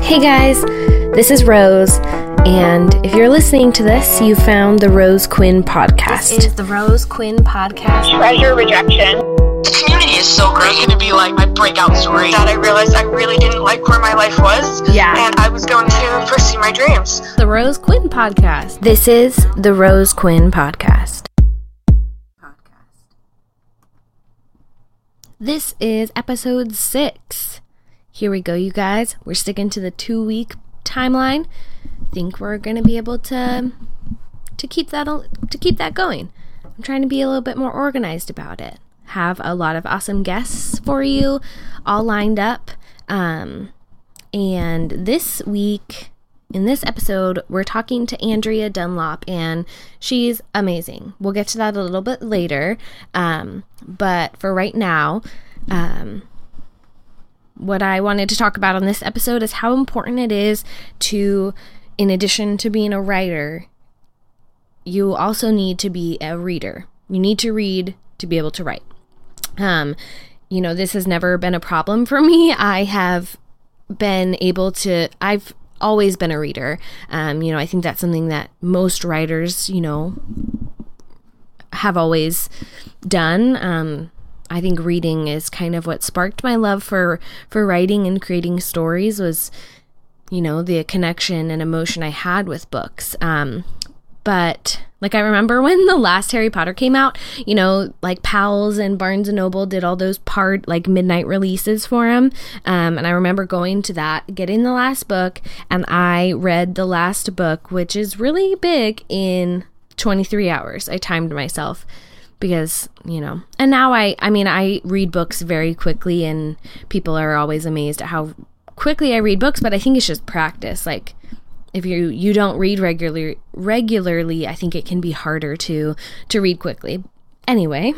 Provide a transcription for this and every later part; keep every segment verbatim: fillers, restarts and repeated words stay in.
Hey guys, this is Rose, and if you're listening to this, you found the Rose Quinn podcast. This is the Rose Quinn podcast. Treasure rejection. The community is so great. It's going to be like my breakout story that I realized I really didn't like where my life was. Yeah. And I was going to pursue my dreams. The Rose Quinn podcast. This is the Rose Quinn podcast. This is episode six. Here we go, you guys. We're sticking to the two-week timeline. I think we're going to be able to to keep that to keep that going. I'm trying to be a little bit more organized about it. Have a lot of awesome guests for you, all lined up. Um, and this week, in this episode, we're talking to Andrea Dunlop, and she's amazing. We'll get to that a little bit later. Um, but for right now, um, what I wanted to talk about on this episode is how important it is to, in addition to being a writer, you also need to be a reader. You need to read to be able to write. Um, you know, this has never been a problem for me. I have been able to, I've always been a reader. Um, you know, I think that's something that most writers, you know, have always done. Um, I think reading is kind of what sparked my love for, for writing and creating stories was, you know, the connection and emotion I had with books. Um, but like, I remember when the last Harry Potter came out, you know, like Powell's and Barnes and Noble did all those part, like midnight releases for him. Um, and I remember going to that, getting the last book, and I read the last book, which is really big, in twenty-three hours. I timed myself because, you know, and now I, I mean, I read books very quickly, and people are always amazed at how quickly I read books, but I think it's just practice. Like, if you you don't read regular regularly, I think it can be harder to to read quickly. Anyway,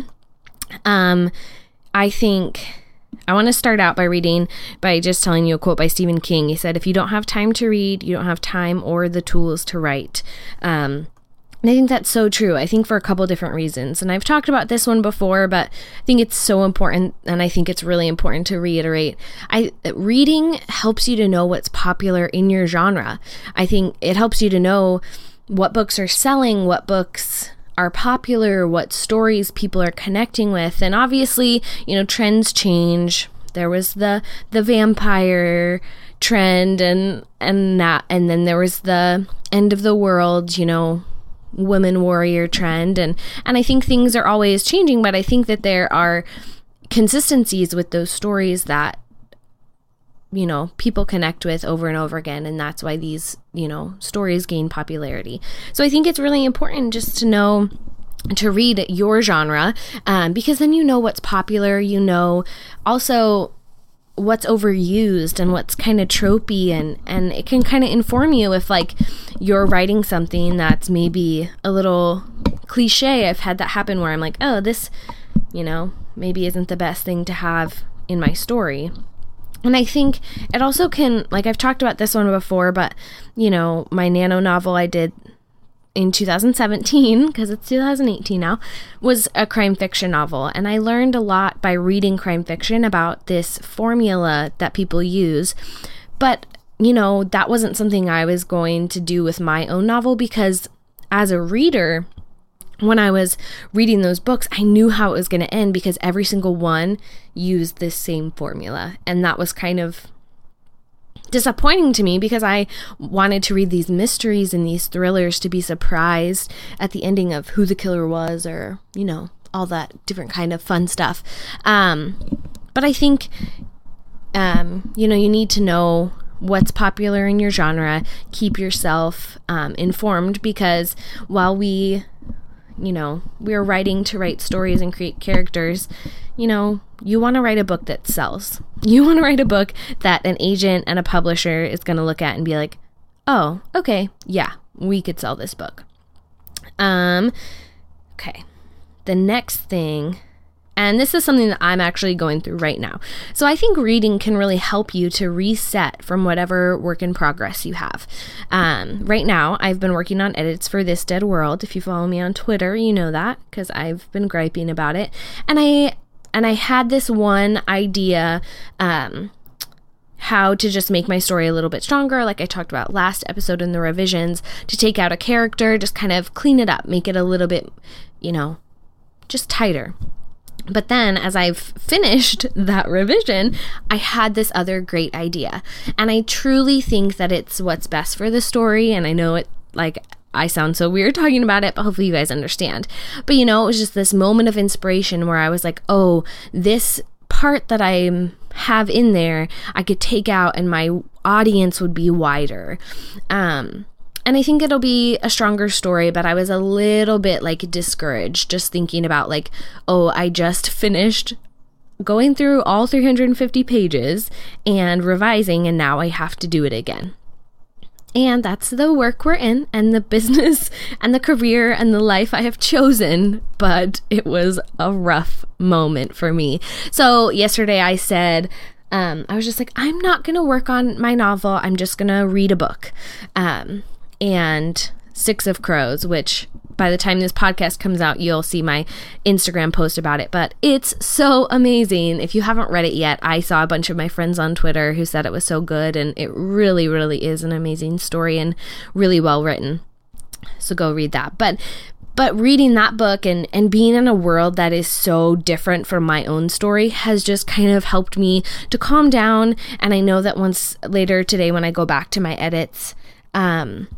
um, I think I want to start out by reading by just telling you a quote by Stephen King. He said, "If you don't have time to read, you don't have time or the tools to write." Um, and I think that's so true. I think for a couple different reasons, and I've talked about this one before, but I think it's so important, and I think it's really important to reiterate. I reading helps you to know what's popular in your genre. I think it helps you to know what books are selling, what books are popular, what stories people are connecting with, and obviously, you know, trends change. There was the the vampire trend, and and that, and then there was the end of the world, you know, women warrior trend, and and I think things are always changing, but I think that there are consistencies with those stories that, you know, people connect with over and over again, and that's why these, you know, stories gain popularity. So I think it's really important just to know to read your genre, um, because then you know what's popular, you know also what's overused and what's kind of tropey, and and it can kind of inform you if, like, you're writing something that's maybe a little cliche. I've had that happen where I'm like, oh, this, you know, maybe isn't the best thing to have in my story. And I think it also can, like, I've talked about this one before, but, you know, my nano novel I did in two thousand seventeen, because it's two thousand eighteen now, was a crime fiction novel. And I learned a lot by reading crime fiction about this formula that people use. But, you know, that wasn't something I was going to do with my own novel, because as a reader, when I was reading those books, I knew how it was going to end, because every single one used this same formula. And that was kind of disappointing to me, because I wanted to read these mysteries and these thrillers to be surprised at the ending of who the killer was, or, you know, all that different kind of fun stuff. Um, but I think, um, you know, you need to know what's popular in your genre, keep yourself um, informed, because while we, you know, we're writing to write stories and create characters, you know, you want to write a book that sells. You want to write a book that an agent and a publisher is going to look at and be like, oh, okay, yeah, we could sell this book. Um, okay. The next thing, and this is something that I'm actually going through right now. So I think reading can really help you to reset from whatever work in progress you have. Um, right now, I've been working on edits for This Dead World. If you follow me on Twitter, you know that, because I've been griping about it. And I and I had this one idea, um, how to just make my story a little bit stronger, like I talked about last episode in the revisions, to take out a character, just kind of clean it up, make it a little bit, you know, just tighter. But then as I've finished that revision, I had this other great idea. And I truly think that it's what's best for the story. And I know it, like, I sound so weird talking about it, but hopefully you guys understand. But, you know, it was just this moment of inspiration where I was like, oh, this part that I have in there, I could take out and my audience would be wider. Um, and I think it'll be a stronger story, but I was a little bit like discouraged just thinking about like, oh, I just finished going through all three hundred fifty pages and revising, and now I have to do it again. And that's the work we're in, and the business and the career and the life I have chosen. But it was a rough moment for me. So yesterday I said, um, I was just like, I'm not going to work on my novel. I'm just going to read a book. Um, and Six of Crows, which by the time this podcast comes out, you'll see my Instagram post about it. But it's so amazing. If you haven't read it yet, I saw a bunch of my friends on Twitter who said it was so good. And it really, really is an amazing story and really well written. So go read that. But but reading that book and, and being in a world that is so different from my own story has just kind of helped me to calm down. And I know that once later today when I go back to my edits, um,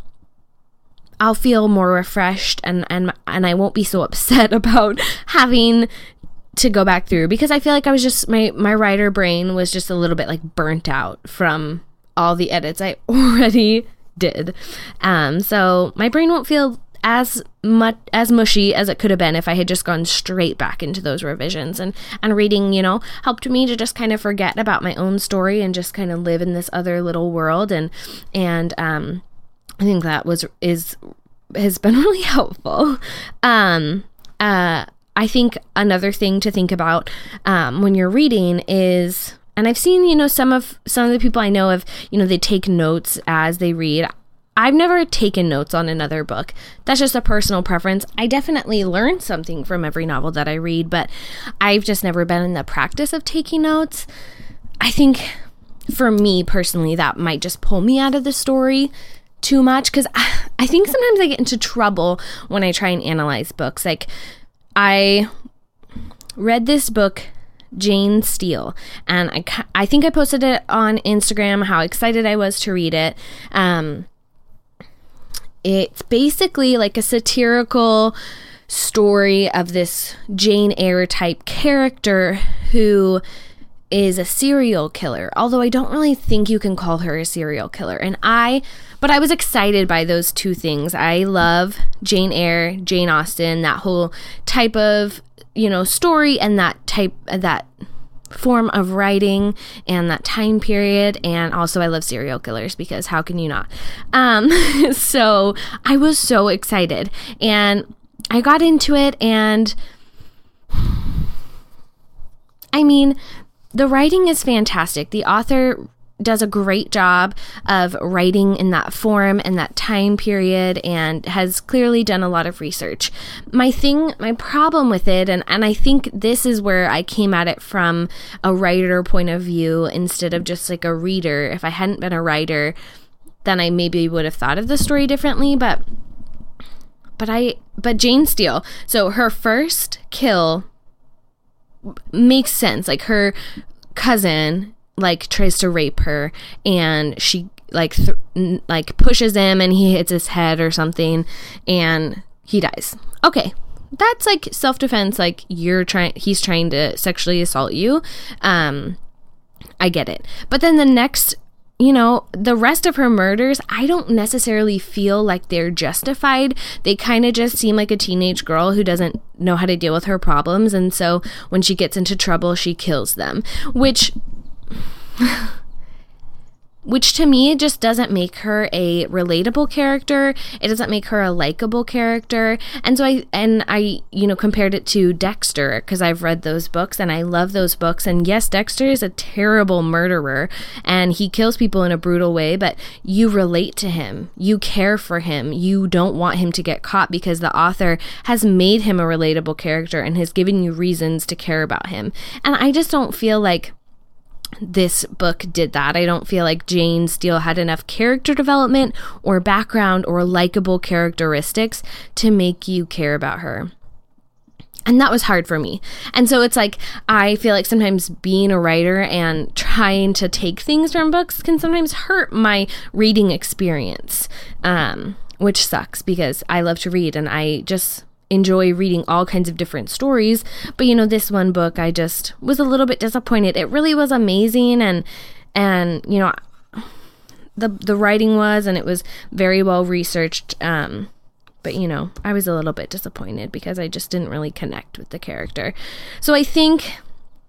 I'll feel more refreshed and, and and I won't be so upset about having to go back through, because I feel like I was just, my, my writer brain was just a little bit like burnt out from all the edits I already did. Um, so my brain won't feel as much as mushy as it could have been if I had just gone straight back into those revisions, and, and reading, you know, helped me to just kind of forget about my own story and just kind of live in this other little world. And, and, um, I think that was is has been really helpful. Um, uh, I think another thing to think about um, when you're reading is, and I've seen, you know, some of some of the people I know of, you know, they take notes as they read. I've never taken notes on another book. That's just a personal preference. I definitely learn something from every novel that I read, but I've just never been in the practice of taking notes. I think for me personally, that might just pull me out of the story too much, because I, I think sometimes I get into trouble when I try and analyze books. Like, I read this book, Jane Steele, and I, I think I posted it on Instagram, how excited I was to read it. Um, it's basically like a satirical story of this Jane Eyre type character who is a serial killer, although I don't really think you can call her a serial killer. And I, but I was excited by those two things. I love Jane Eyre, Jane Austen, that whole type of, you know, story and that type, that form of writing and that time period. And also I love serial killers, because how can you not? Um, so I was so excited, and I got into it, and I mean, the writing is fantastic. The author does a great job of writing in that form and that time period, and has clearly done a lot of research. My thing, my problem with it, and, and I think this is where I came at it from a writer point of view instead of just like a reader. If I hadn't been a writer, then I maybe would have thought of the story differently, but but I but Jane Steele, so her first kill makes sense. Like, her cousin like tries to rape her, and she like th- n- like pushes him, and he hits his head or something, and he dies. Okay, that's like self-defense. Like, you're trying, he's trying to sexually assault you. Um, I get it. But then the next, you know, the rest of her murders, I don't necessarily feel like they're justified. They kind of just seem like a teenage girl who doesn't know how to deal with her problems. And so when she gets into trouble, she kills them, which, which to me just doesn't make her a relatable character. It doesn't make her a likable character. And so I, and I, you know, compared it to Dexter, because I've read those books and I love those books. And yes, Dexter is a terrible murderer and he kills people in a brutal way, but you relate to him. You care for him. You don't want him to get caught because the author has made him a relatable character and has given you reasons to care about him. And I just don't feel like this book did that. I don't feel like Jane Steele had enough character development or background or likable characteristics to make you care about her. And that was hard for me. And so it's like, I feel like sometimes being a writer and trying to take things from books can sometimes hurt my reading experience, um, which sucks because I love to read and I just enjoy reading all kinds of different stories. But, you know, this one book, I just was a little bit disappointed. It really was amazing. And, and, you know, the, the writing was, and it was very well researched. Um, but, you know, I was a little bit disappointed because I just didn't really connect with the character. So I think,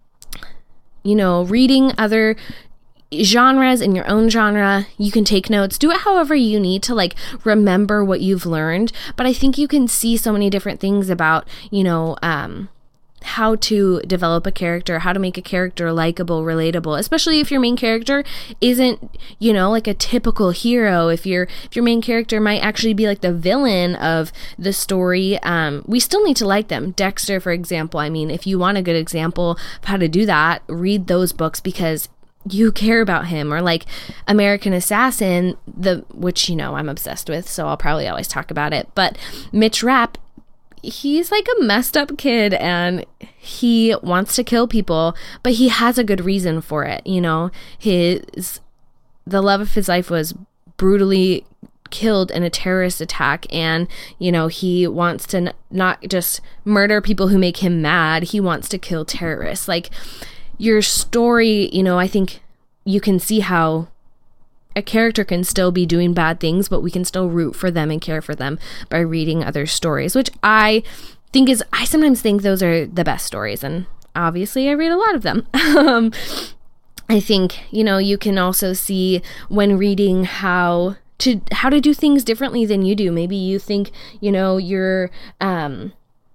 you know, reading other genres in your own genre, you can take notes, do it however you need to like remember what you've learned. But I think you can see so many different things about, you know, um, how to develop a character, how to make a character likable, relatable, especially if your main character isn't, you know, like a typical hero. If your if your main character might actually be like the villain of the story, um, we still need to like them. Dexter, for example, I mean, if you want a good example of how to do that, read those books because you care about him. Or like American Assassin, the which, you know, I'm obsessed with, so I'll probably always talk about it. But Mitch Rapp, he's like a messed up kid and he wants to kill people, but he has a good reason for it. You know, his the love of his life was brutally killed in a terrorist attack, and you know, he wants to n- not just murder people who make him mad, he wants to kill terrorists. Like, your story, you know, I think you can see how a character can still be doing bad things, but we can still root for them and care for them by reading other stories, which I think is, I sometimes think those are the best stories. And obviously I read a lot of them. um, I think, you know, you can also see when reading how to, how to do things differently than you do. Maybe you think, you know, you're, um,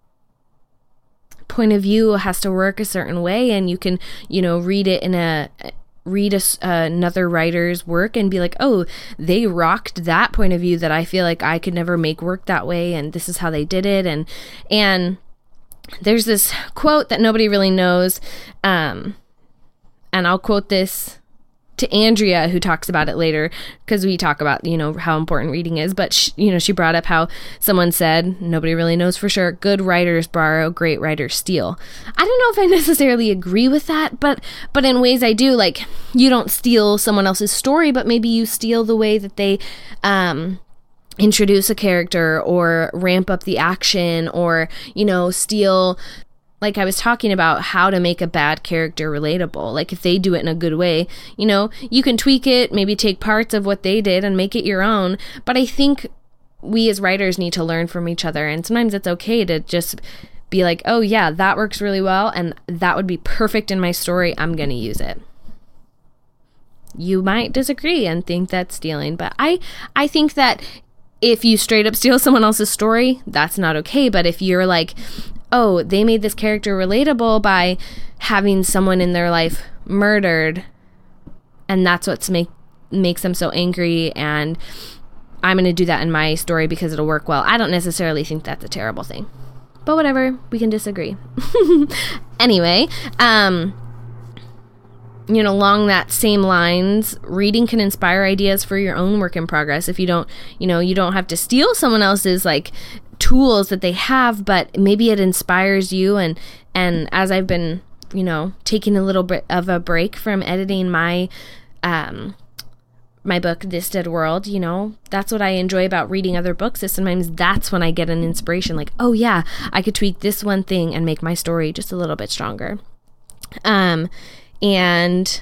point of view has to work a certain way, and you can, you know, read it in a read a, uh, another writer's work and be like, oh, they rocked that point of view that I feel like I could never make work that way, and this is how they did it. And and there's this quote that nobody really knows, um and I'll quote this to Andrea, who talks about it later, because we talk about, you know, how important reading is. But, she, you know, she brought up how someone said, nobody really knows for sure, good writers borrow, great writers steal. I don't know if I necessarily agree with that, but but in ways I do. Like, you don't steal someone else's story, but maybe you steal the way that they um, introduce a character or ramp up the action, or, you know, steal... Like I was talking about how to make a bad character relatable. Like if they do it in a good way, you know, you can tweak it, maybe take parts of what they did and make it your own. But I think we as writers need to learn from each other. And sometimes it's okay to just be like, oh yeah, that works really well, and that would be perfect in my story. I'm going to use it. You might disagree and think that's stealing, but I, I think that if you straight up steal someone else's story, that's not okay. But if you're like, oh, they made this character relatable by having someone in their life murdered, and that's what's make makes them so angry, and I'm going to do that in my story because it'll work well. I don't necessarily think that's a terrible thing. But whatever, we can disagree. Anyway, um, you know, along that same lines, reading can inspire ideas for your own work in progress. If you don't, you know, you don't have to steal someone else's, like, tools that they have, but maybe it inspires you. And and as I've been, you know, taking a little bit of a break from editing my um my book This Dead World, you know, that's what I enjoy about reading other books, is sometimes that's when I get an inspiration, like, oh yeah, I could tweak this one thing and make my story just a little bit stronger. Um and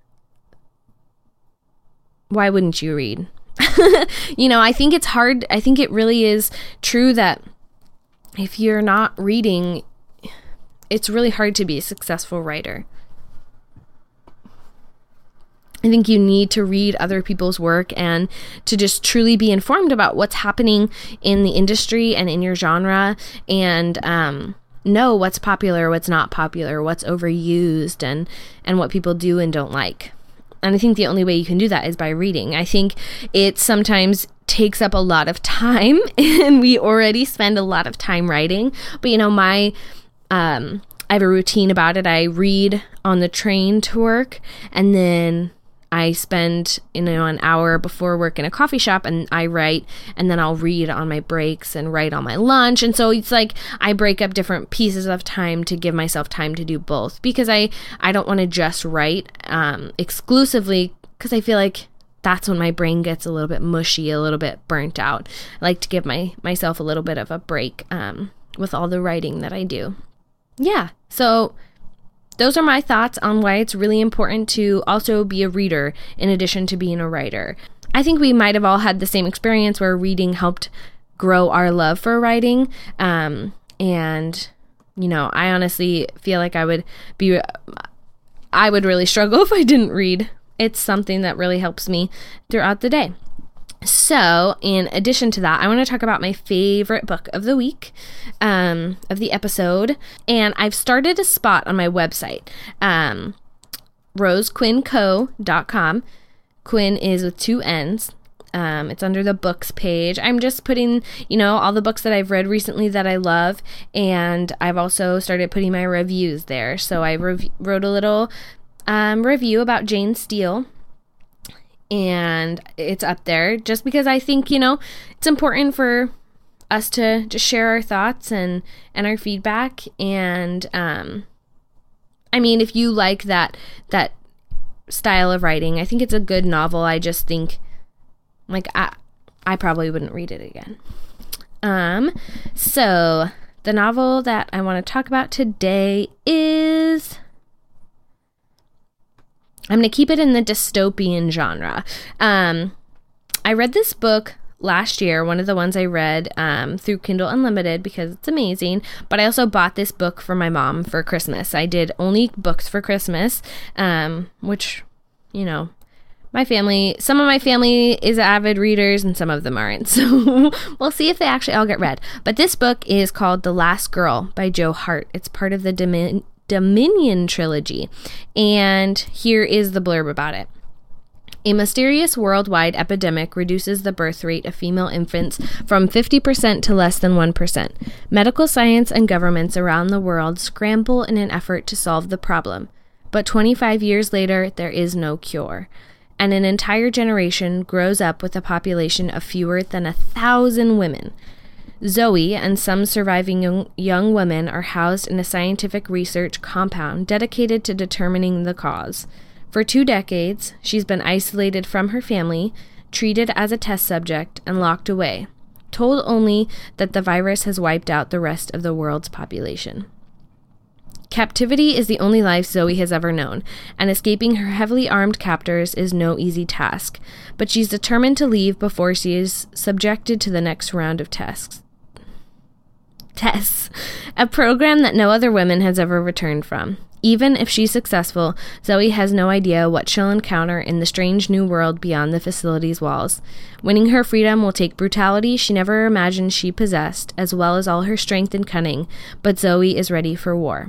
why wouldn't you read? You know, I think it's hard. I think it really is true that if you're not reading, it's really hard to be a successful writer. I think you need to read other people's work and to just truly be informed about what's happening in the industry and in your genre, and um, know what's popular, what's not popular, what's overused, and, and what people do and don't like. And I think the only way you can do that is by reading. I think it sometimes takes up a lot of time, and we already spend a lot of time writing. But, you know, my, um, I have a routine about it. I read on the train to work, and then I spend, you know, an hour before work in a coffee shop, and I write, and then I'll read on my breaks and write on my lunch. And so it's like I break up different pieces of time to give myself time to do both, because I, I don't want to just write um, exclusively, because I feel like that's when my brain gets a little bit mushy, a little bit burnt out. I like to give my myself a little bit of a break um, with all the writing that I do. Yeah, so those are my thoughts on why it's really important to also be a reader in addition to being a writer. I think we might have all had the same experience where reading helped grow our love for writing. Um, and, you know, I honestly feel like I would be, I would really struggle if I didn't read. It's something that really helps me throughout the day. So, in addition to that, I want to talk about my favorite book of the week, um, of the episode, and I've started a spot on my website, um, rose quinn co dot com. Quinn is with two N's. Um, it's under the books page. I'm just putting, you know, all the books that I've read recently that I love, and I've also started putting my reviews there. So I rev- wrote a little um, review about Jane Steele, and it's up there just because I think, you know, it's important for us to just share our thoughts and, and our feedback. And, um, I mean, if you like that, that style of writing, I think it's a good novel. I just think, like, I, I probably wouldn't read it again. Um, so the novel that I want to talk about today is, I'm going to keep it in the dystopian genre. Um, I read this book last year, one of the ones I read um, through Kindle Unlimited because it's amazing, but I also bought this book for my mom for Christmas. I did only books for Christmas, um, which, you know, my family, some of my family is avid readers and some of them aren't, so we'll see if they actually all get read. But this book is called The Last Girl by Jo Hartt. It's part of the Domin- Dominion trilogy, and here is the blurb about it. A mysterious worldwide epidemic reduces the birth rate of female infants from fifty percent to less than one percent. Medical science and governments around the world scramble in an effort to solve the problem, but twenty-five years later, there is no cure, and an entire generation grows up with a population of fewer than a thousand women. Zoe and some surviving young, young women are housed in a scientific research compound dedicated to determining the cause. For two decades, she's been isolated from her family, treated as a test subject, and locked away, told only that the virus has wiped out the rest of the world's population. Captivity is the only life Zoe has ever known, and escaping her heavily armed captors is no easy task, but she's determined to leave before she is subjected to the next round of tests. Tests, a program that no other woman has ever returned from. Even if she's successful, Zoe has no idea what she'll encounter in the strange new world beyond the facility's walls. Winning her freedom will take brutality she never imagined she possessed, as well as all her strength and cunning, but Zoe is ready for war.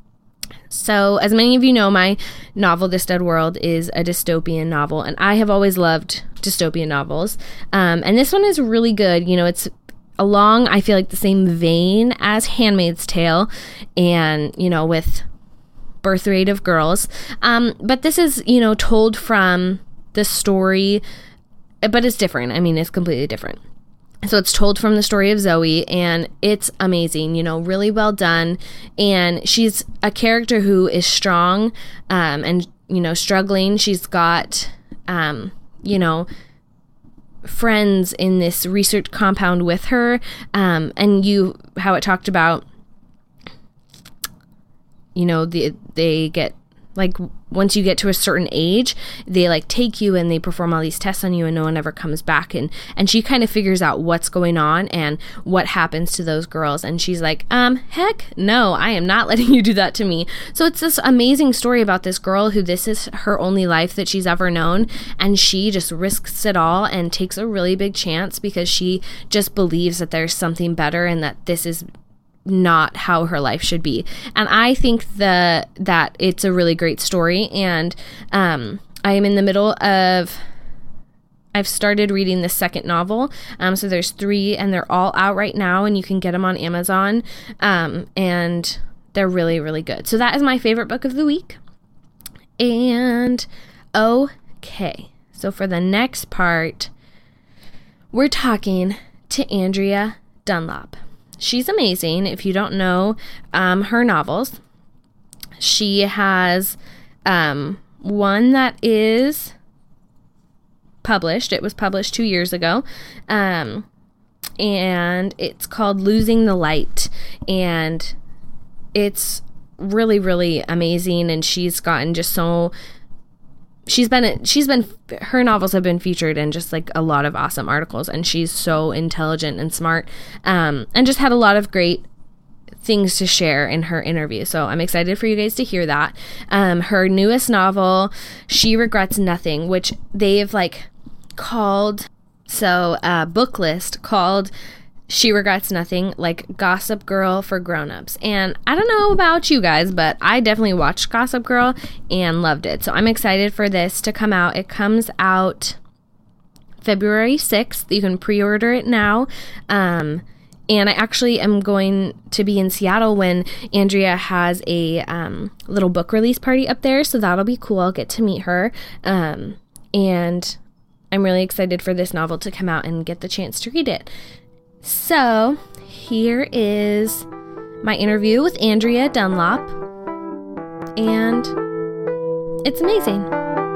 So, as many of you know, my novel, This Dead World, is a dystopian novel, and I have always loved dystopian novels. Um, and this one is really good. You know, it's along, I feel like, the same vein as Handmaid's Tale, and, you know, with birth rate of girls. Um, but this is, you know, told from the story, but it's different. I mean, it's completely different. So it's told from the story of Zoe, and it's amazing, you know, really well done. And she's a character who is strong um, and, you know, struggling. She's got, um, you know, friends in this research compound with her. Um, and you, how it talked about, you know, the, they get, like, once you get to a certain age, they, like, take you and they perform all these tests on you and no one ever comes back. And, and she kind of figures out what's going on and what happens to those girls. And she's like, um, heck no, I am not letting you do that to me. So it's this amazing story about this girl who this is her only life that she's ever known. And she just risks it all and takes a really big chance because she just believes that there's something better and that this is not how her life should be. And I think the that it's a really great story. And um, I am in the middle of, I've started reading the second novel. Um, so there's three and they're all out right now and you can get them on Amazon. Um, and they're really, really good. So that is my favorite book of the week. And okay, so for the next part, we're talking to Andrea Dunlop. She's amazing. If you don't know um, her novels, she has um, one that is published. It was published two years ago. Um, and it's called Losing the Light. And it's really, really amazing. And she's gotten just so... She's been, she's been, her novels have been featured in just like a lot of awesome articles, and she's so intelligent and smart, um, and just had a lot of great things to share in her interview. So I'm excited for you guys to hear that. Um, her newest novel, She Regrets Nothing, which they've like called, so a book list called She Regrets Nothing, like Gossip Girl for grown-ups. And I don't know about you guys, but I definitely watched Gossip Girl and loved it. So I'm excited for this to come out. It comes out February sixth. You can pre-order it now. Um, and I actually am going to be in Seattle when Andrea has a um, little book release party up there. So that'll be cool. I'll get to meet her. Um, and I'm really excited for this novel to come out and get the chance to read it. So, here is my interview with Andrea Dunlop, and it's amazing.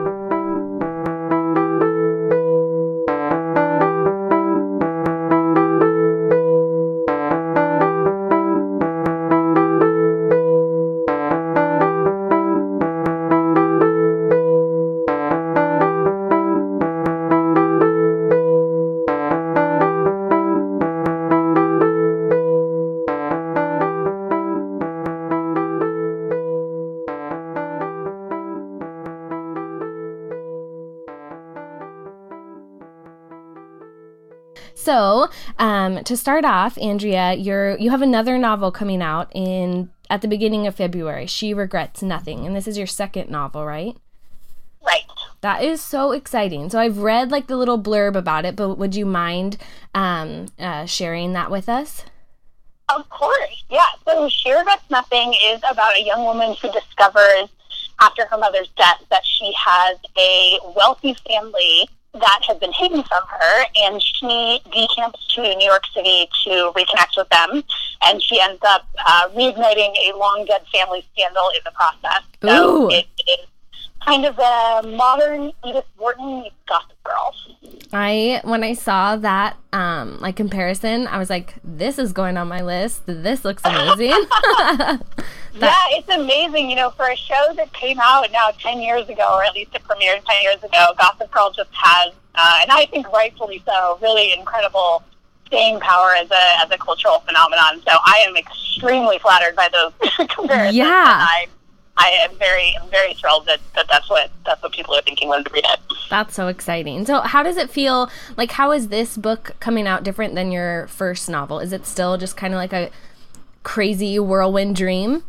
So, um, to start off, Andrea, you're you have another novel coming out in at the beginning of February, She Regrets Nothing, and this is your second novel, right? Right. That is so exciting. So I've read like the little blurb about it, but would you mind um, uh, sharing that with us? Of course, yeah. So She Regrets Nothing is about a young woman who discovers after her mother's death that she has a wealthy family that has been hidden from her, and she decamps to New York City to reconnect with them, and she ends up uh, reigniting a long-dead family scandal in the process. So Ooh. It is kind of a modern Edith Wharton meets Gossip Girl. I, when I saw that, um, like, comparison, I was like, this is going on my list. This looks amazing. that- Yeah, it's amazing. You know, for a show that came out now ten years ago, or at least it premiered ten years ago, Gossip Girl just has, uh, and I think rightfully so, really incredible staying power as a as a cultural phenomenon. So I am extremely flattered by those comparisons. Yeah. I, I am very, I'm very thrilled that, that that's what that's what people are thinking when they read it. That's so exciting. So how does it feel, like, how is this book coming out different than your first novel? Is it still just kind of like a crazy whirlwind dream?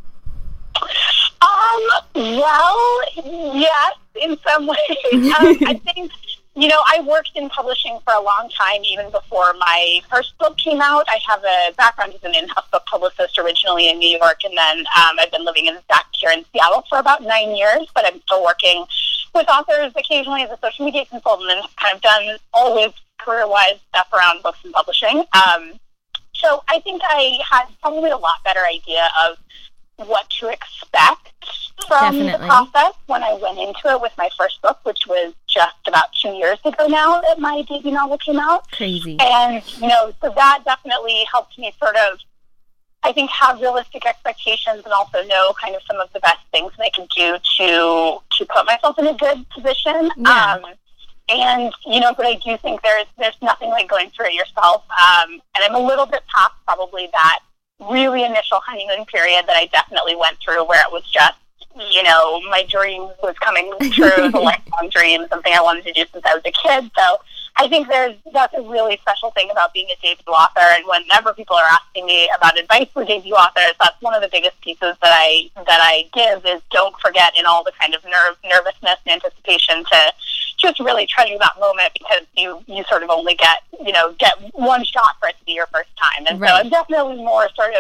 Um, well, yes, in some ways. um, I think, you know, I worked in publishing for a long time, even before my first book came out. I have a background as an in-house book publicist originally in New York, and then um, I've been living in back here in Seattle for about nine years, but I'm still working with authors occasionally as a social media consultant, and kind of done always career-wise stuff around books and publishing. Um, so I think I had probably a lot better idea of what to expect from Definitely. the process when I went into it with my first book, which was just about two years ago now that my debut novel came out. Crazy. And, you know, so that definitely helped me sort of, I think, have realistic expectations and also know kind of some of the best things that I can do to to put myself in a good position. Yeah. Um, and, you know, but I do think there's, there's nothing like going through it yourself. Um, and I'm a little bit past probably that really initial honeymoon period that I definitely went through, where it was just, you know, my dream was coming true, the lifelong dream, something I wanted to do since I was a kid. So I think there's that's a really special thing about being a debut author. And whenever people are asking me about advice for debut authors, that's one of the biggest pieces that I that I give is don't forget in all the kind of nerve, nervousness and anticipation to just really treasure that moment, because you, you sort of only get, you know, get one shot for it to be your first time. And right. so I'm definitely more sort of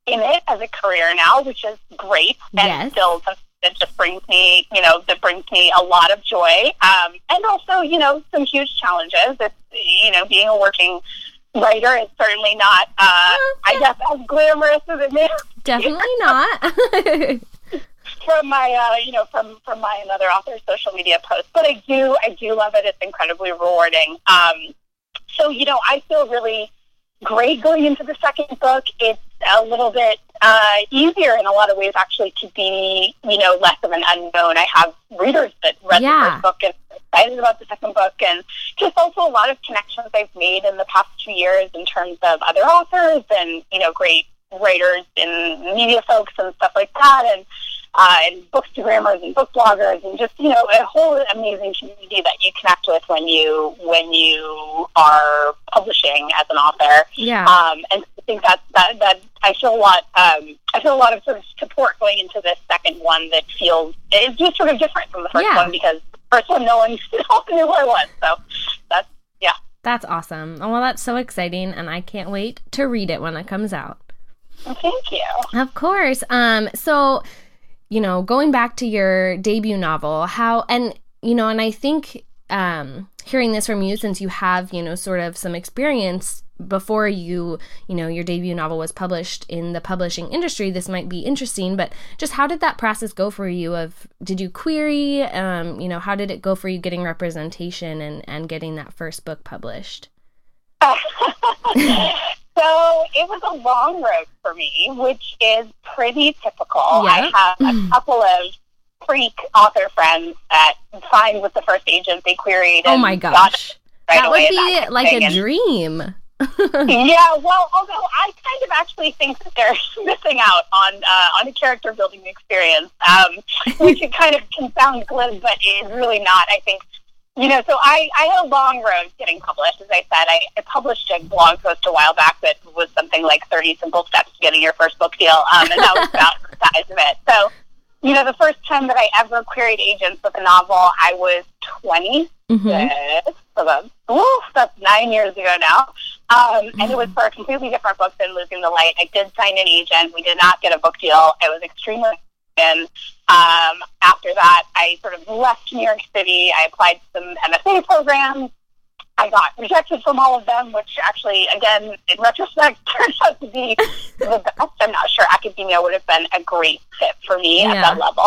in it as a career now, which is great. And yes. still it just brings me, you know, that brings me a lot of joy. Um, and also, you know, some huge challenges. It's, you know, being a working writer is certainly not, uh, I guess, as glamorous as it may be. Definitely not. From my, uh, you know, from, from my and other authors' social media posts. But I do, I do love it. It's incredibly rewarding. Um, so, you know, I feel really great going into the second book. It's a little bit uh, easier in a lot of ways, actually, to be, you know, less of an unknown. I have readers that read yeah. the first book and are excited about the second book, and just also a lot of connections I've made in the past two years in terms of other authors and, you know, great writers and media folks and stuff like that, and uh, and bookstagrammers and book bloggers, and just, you know, a whole amazing community that you connect with when you when you are publishing as an author. Yeah. Um, and I think that that that I feel a lot. Um, I feel a lot of sort of support going into this second one that feels it's just sort of different from the first yeah. one, because the first one no one knew who I was. So that's yeah. That's awesome. Oh, well, that's so exciting, and I can't wait to read it when it comes out. Well, thank you. Of course. Um, so, you know, going back to your debut novel, how, and, you know, and I think um, hearing this from you, since you have, you know, sort of some experience before you, you know, your debut novel was published in the publishing industry, this might be interesting, but just how did that process go for you? Of, did you query, um, you know, how did it go for you getting representation and, and getting that first book published? So it was a long road for me, which is pretty typical. Yeah. I have a couple of freak author friends that signed with the first agent they queried. Oh my gosh. Right that would away be that like a and, dream. Yeah, well, although I kind of actually think that they're missing out on uh, on a character building experience, um, which it kind of can sound glib, but it is really not. I think, you know, so I, I had a long road getting published. As I said, I, I published a blog post a while back that was something like thirty simple steps to getting your first book deal, um, and that was about the size of it. So, you know, the first time that I ever queried agents with a novel, I was twenty. Mm-hmm. So that's, ooh, that's nine years ago now. Um, and it was for a completely different book than Losing the Light. I did sign an agent. We did not get a book deal. I was extremely and um, after that, I sort of left New York City. I applied to some M F A programs. I got rejected from all of them, which actually, again, in retrospect, turned out to be the best. I'm not sure academia would have been a great fit for me yeah. at that level.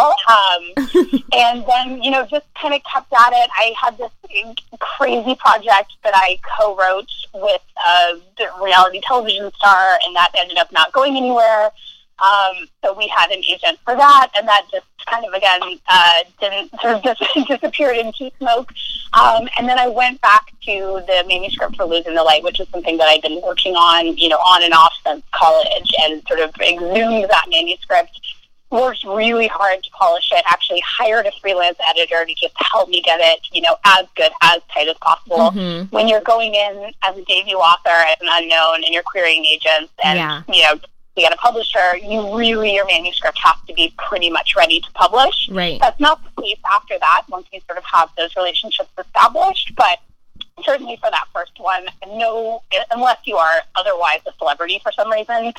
Um, and then, you know, just kind of kept at it. I had this crazy project that I co-wrote with a reality television star, and that ended up not going anywhere. Um, so we had an agent for that, and that just kind of, again, uh, didn't sort of just disappeared into smoke. Um, and then I went back to the manuscript for Losing the Light, which is something that I've been working on, you know, on and off since college, and sort of exhumed that manuscript, worked really hard to polish it, actually hired a freelance editor to just help me get it, you know, as good, as tight as possible. Mm-hmm. When you're going in as a debut author, as an unknown, and you're querying agents, and, yeah. you know, to get a publisher, you really, your manuscript has to be pretty much ready to publish. Right. That's not the case after that, once you sort of have those relationships established, but certainly for that first one, no, unless you are otherwise a celebrity for some reason,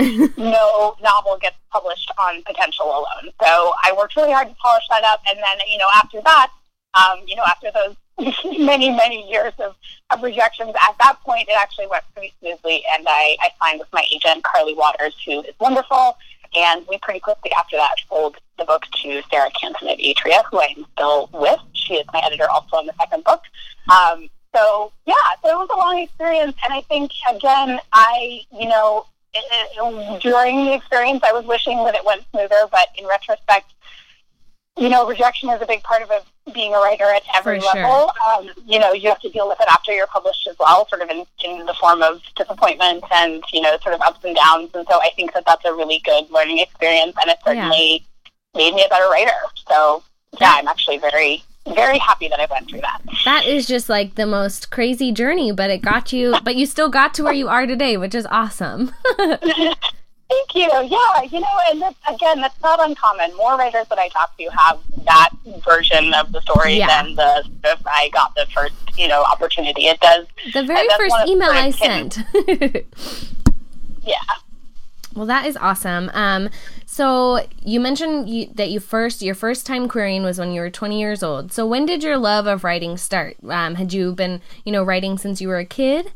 no novel gets published on potential alone. So I worked really hard to polish that up, and then, you know, after that, um, you know, after those many, many years of, of rejections, at that point, it actually went pretty smoothly, and I, I signed with my agent, Carly Waters, who is wonderful, and we pretty quickly after that sold the book to Sarah Canton at Atria, who I am still with. She is my editor also on the second book. Um, so, yeah, so it was a long experience, and I think, again, I, you know, it, it, during the experience, I was wishing that it went smoother, but in retrospect, you know, rejection is a big part of it, being a writer at every For level. Sure. Um, you know, you have to deal with it after you're published as well, sort of in, in the form of disappointment and, you know, sort of ups and downs. And so I think that that's a really good learning experience, and it certainly yeah. made me a better writer. So, yeah, I'm actually very, very happy that I went through that. That is just like the most crazy journey, but it got you, but you still got to where you are today, which is awesome. Thank you. Yeah, you know, and that's, again, that's not uncommon. More writers that I talk to have that version of the story yeah. than the if I got the first, you know, opportunity. It does. The very first email I sent. Yeah. Well, that is awesome. Um, so you mentioned you, that you first your first time querying was when you were twenty years old. So when did your love of writing start? Um, had you been, you know, writing since you were a kid?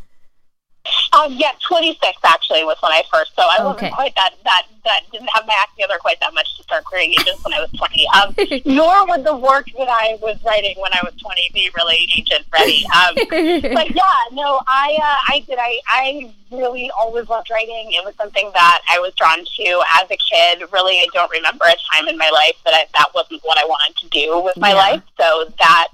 Um, yeah, twenty-six actually was when I first. So I Okay. wasn't quite that that that didn't have my act together quite that much to start querying agents when I was twenty. Um, nor would the work that I was writing when I was twenty be really agent ready. Um, but yeah, no, I uh, I did. I I really always loved writing. It was something that I was drawn to as a kid. Really, I don't remember a time in my life that I, that wasn't what I wanted to do with my Yeah. life. So that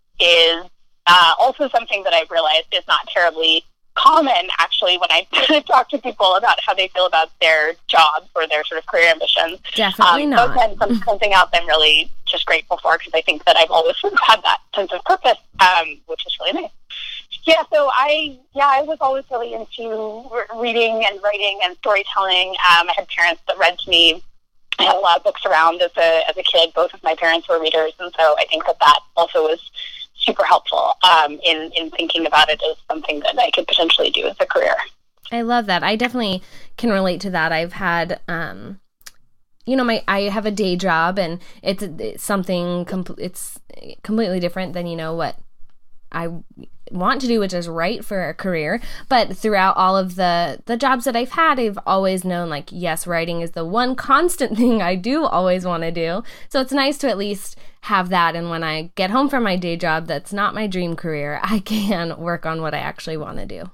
is uh, also something that I realized is not terribly common, actually, when I talk to people about how they feel about their jobs or their sort of career ambitions. Definitely um, not. So again, some, something else I'm really just grateful for, because I think that I've always sort of had that sense of purpose, um, which is really nice. Yeah, so I, yeah, I was always really into re- reading and writing and storytelling. Um, I had parents that read to me. I had a lot of books around as a as a kid. Both of my parents were readers, and so I think that that also was super helpful um, in, in thinking about it as something that I could potentially do as a career. I love that. I definitely can relate to that. I've had, um, you know, my I have a day job, and it's, it's something, com- it's completely different than, you know, what I want to do, which is write for a career. But throughout all of the the jobs that I've had, I've always known, like, yes, writing is the one constant thing I do always want to do. So it's nice to at least have that, and when I get home from my day job that's not my dream career, I can work on what I actually want to do.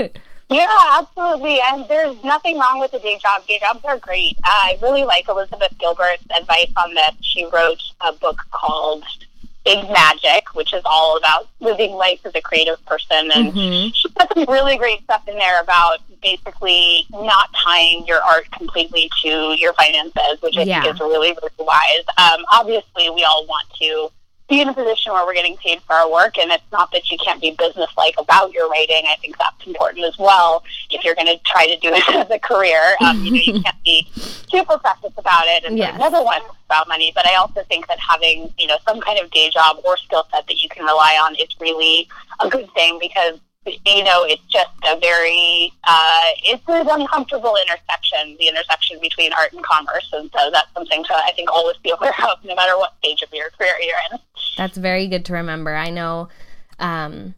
Yeah, absolutely. And there's nothing wrong with a day job. Day jobs are great. Uh, I really like Elizabeth Gilbert's advice on this. She wrote a book called Big Magic, which is all about living life as a creative person. And Mm-hmm. she put some really great stuff in there about basically not tying your art completely to your finances, which I Yeah. think is really, really wise. Um, obviously, we all want to be in a position where we're getting paid for our work, and it's not that you can't be business-like about your writing. I think that's important as well if you're going to try to do it as a career. Um, you know, you can't be super precious about it and Yes. never want about money, but I also think that having, you know, some kind of day job or skill set that you can rely on is really a good thing, because, you know, it's just a very, uh, it's an uncomfortable intersection, the intersection between art and commerce. And so that's something to, I think, always be aware of, no matter what stage of your career you're in. That's very good to remember. I know, um,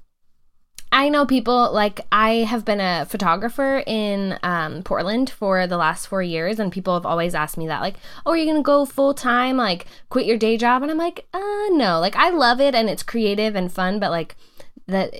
I know people, like, I have been a photographer in um, Portland for the last four years, and people have always asked me that, like, oh, are you going to go full time, like, quit your day job? And I'm like, uh, no. Like, I love it, and it's creative and fun, but, like, that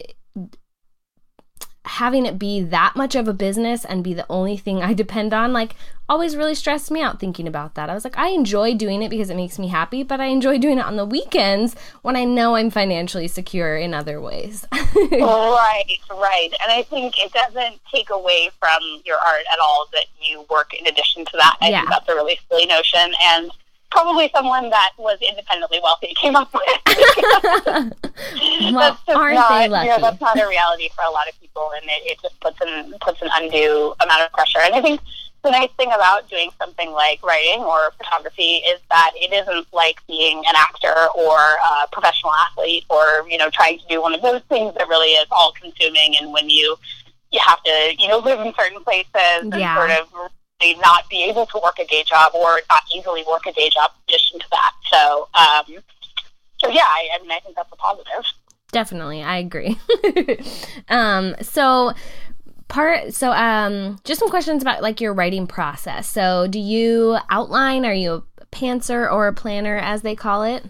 having it be that much of a business and be the only thing I depend on, like, always really stressed me out thinking about that. I was like, I enjoy doing it because it makes me happy, but I enjoy doing it on the weekends when I know I'm financially secure in other ways. Right, right. And I think it doesn't take away from your art at all that you work in addition to that. I Yeah. think that's a really silly notion, and probably someone that was independently wealthy came up with. Well, That's just aren't not, they you know, lucky? that's not a reality for a lot of people, and it, it just puts an puts an undue amount of pressure. And I think the nice thing about doing something like writing or photography is that it isn't like being an actor or a professional athlete, or, you know, trying to do one of those things that really is all consuming, and when you you have to, you know, live in certain places and Yeah. sort of not be able to work a day job, or not easily work a day job in addition to that. So, um, so yeah, I, I mean, I think that's a positive. Definitely, I agree. um, so part, so um, just some questions about, like, your writing process. So, do you outline? Are you a pantser or a planner, as they call it?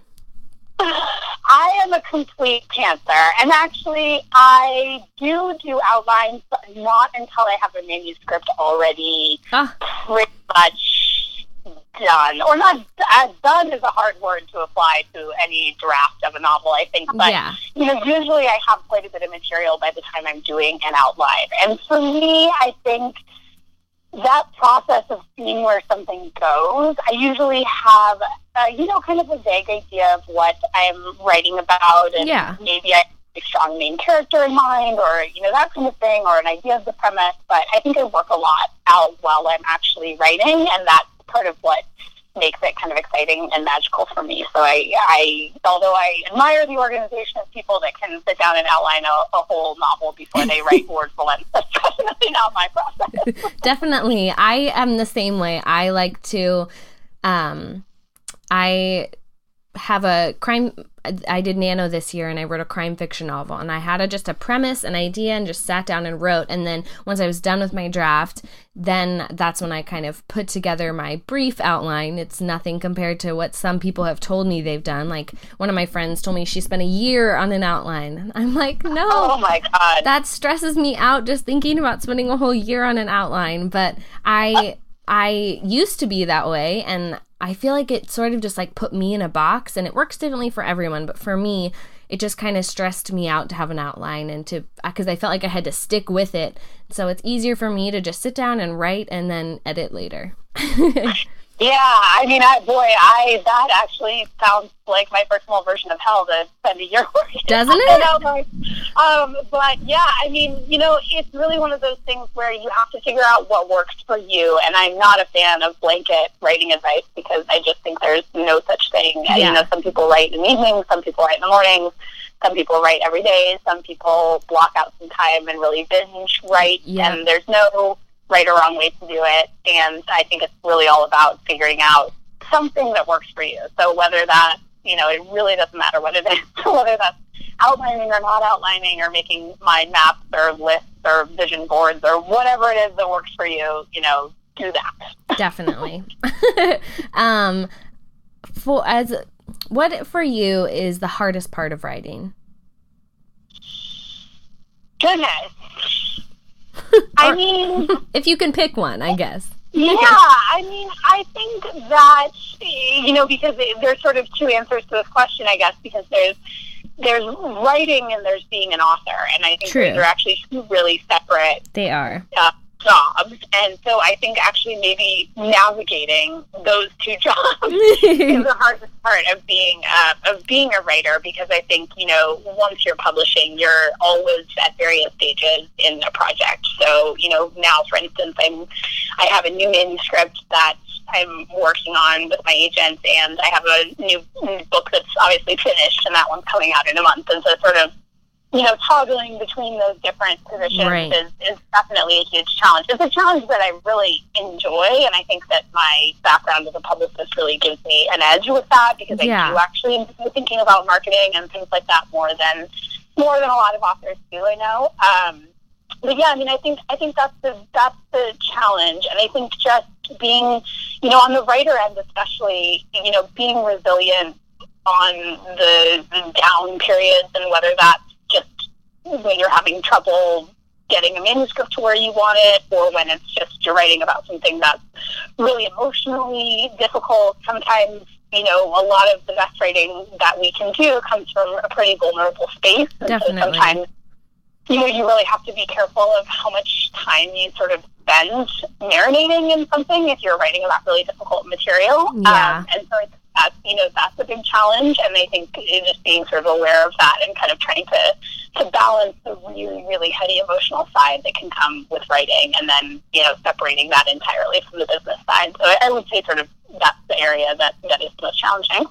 I am a complete pantser, and actually, I do do outlines, but not until I have a manuscript already Ah. pretty much done. Or not, uh, done is a hard word to apply to any draft of a novel, I think. But, Yeah. you know, usually I have quite a bit of material by the time I'm doing an outline. And for me, I think that process of seeing where something goes, I usually have, uh, you know, kind of a vague idea of what I'm writing about, and Yeah. maybe I have a strong main character in mind, or, you know, that kind of thing, or an idea of the premise. But I think I work a lot out while I'm actually writing, and that's part of what makes it kind of exciting and magical for me. So I, I although I admire the organization of people that can sit down and outline a, a whole novel before they write word for length, that's definitely not my process. Definitely. I am the same way. I like to, um, I have a crime, I did Nano this year and I wrote a crime fiction novel, and I had a, just a premise, an idea, and just sat down and wrote. And then once I was done with my draft, then that's when I kind of put together my brief outline. It's nothing compared to what some people have told me they've done. Like one of my friends told me she spent a year on an outline. I'm like, no, oh my God, that stresses me out just thinking about spending a whole year on an outline. But I, I used to be that way, and I feel like it sort of just like put me in a box, and it works differently for everyone. But for me, it just kind of stressed me out to have an outline, and to, because I felt like I had to stick with it. So it's easier for me to just sit down and write and then edit later. Yeah, I mean, I, boy, I that actually sounds like my personal version of hell to spend a year working. Doesn't it? Outline. Um, but yeah, I mean, you know, it's really one of those things where you have to figure out what works for you. And I'm not a fan of blanket writing advice, because I just think there's no such thing. Yeah. You know, some people write in the evenings, some people write in the mornings, some people write every day, some people block out some time and really binge write. Yeah. And there's no right or wrong way to do it. And I think it's really all about figuring out something that works for you. So whether that, you know, it really doesn't matter what it is, whether that's outlining or not outlining, or making mind maps or lists or vision boards or whatever it is that works for you, you know, do that. Definitely. um, for as what for you is the hardest part of writing? Goodness. I mean, if you can pick one, I guess. Yeah, I mean, I think that, you know, because there's sort of two answers to this question, I guess, because there's there's writing and there's being an author, and I think those are actually two really separate. They are. Uh, jobs, and so I think actually maybe navigating those two jobs is the hardest part of being uh, of being a writer, because I think, you know, once you're publishing, you're always at various stages in a project. So, you know, now, for instance, I'm I have a new manuscript that I'm working on with my agent, and I have a new, new book that's obviously finished, and that one's coming out in a month, and so sort of, you know, toggling between those different positions right. is, is definitely a huge challenge. It's a challenge that I really enjoy, and I think that my background as a publicist really gives me an edge with that, because yeah. I do actually enjoy thinking about marketing and things like that more than more than a lot of authors do, I know. Um, but yeah, I mean, I think I think that's the that's the challenge, and I think just being, you know, on the writer end especially, you know, being resilient on the, the down periods, and whether that's just when you're having trouble getting a manuscript to where you want it, or when it's just you're writing about something that's really emotionally difficult. Sometimes, you know, a lot of the best writing that we can do comes from a pretty vulnerable space. And Definitely. So sometimes, you know, you really have to be careful of how much time you sort of spend marinating in something if you're writing about really difficult material. Yeah. Um, and so it's That's, you know, that's a big challenge, and I think just being sort of aware of that and kind of trying to, to balance the really, really heady emotional side that can come with writing, and then, you know, separating that entirely from the business side. So I, I would say sort of that's the area that, that is the most challenging.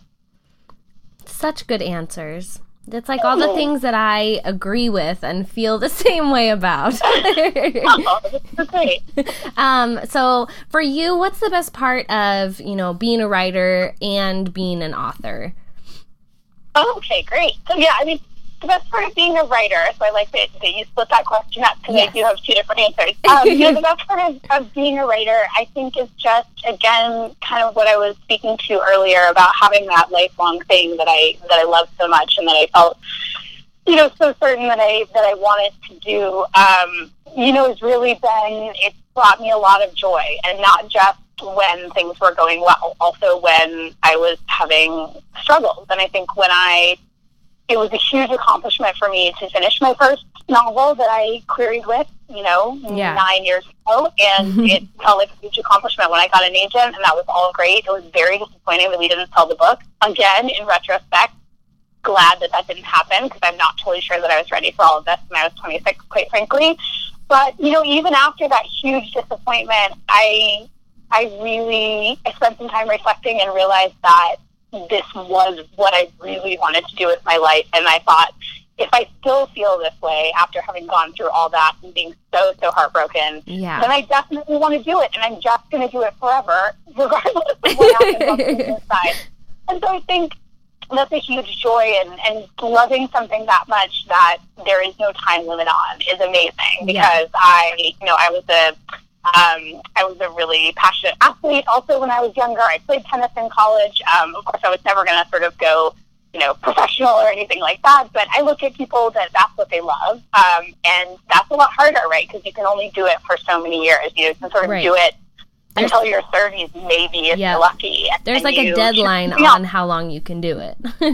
Such good answers. That's like all the things that I agree with and feel the same way about. Oh, that's great. Um, so for you, what's the best part of, you know, being a writer and being an author? Okay, great. So yeah, I mean, the best part of being a writer, so I like that, that you split that question up, because yes. I do have two different answers. Um, you know, the best part of, of being a writer, I think, is just, again, kind of what I was speaking to earlier about having that lifelong thing that I that I love so much, and that I felt, you know, so certain that I that I wanted to do. Um, you know, it's really been, it's brought me a lot of joy, and not just when things were going well, also when I was having struggles. And I think when I it was a huge accomplishment for me to finish my first novel that I queried with, you know, yeah. nine years ago. And it felt like a huge accomplishment when I got an agent, and that was all great. It was very disappointing that we didn't sell the book. Again, in retrospect, glad that that didn't happen, because I'm not totally sure that I was ready for all of this when I was twenty-six, quite frankly. But, you know, even after that huge disappointment, I I really, I spent some time reflecting and realized that this was what I really wanted to do with my life. And I thought, if I still feel this way after having gone through all that and being so, so heartbroken, yeah. then I definitely want to do it. And I'm just going to do it forever, regardless of what happens on the inside. And so I think that's a huge joy, and, and loving something that much that there is no time limit on is amazing, because yeah. I, you know, I was a, um, I was a really passionate athlete also when I was younger. I played tennis in college. Um, of course, I was never going to sort of go, you know, professional or anything like that, but I look at people that that's what they love, um, and that's a lot harder, right? Because you can only do it for so many years. You can sort of right. do it There's, until your thirties, maybe, if yeah. you're lucky. There's like a deadline should, yeah. on how long you can do it.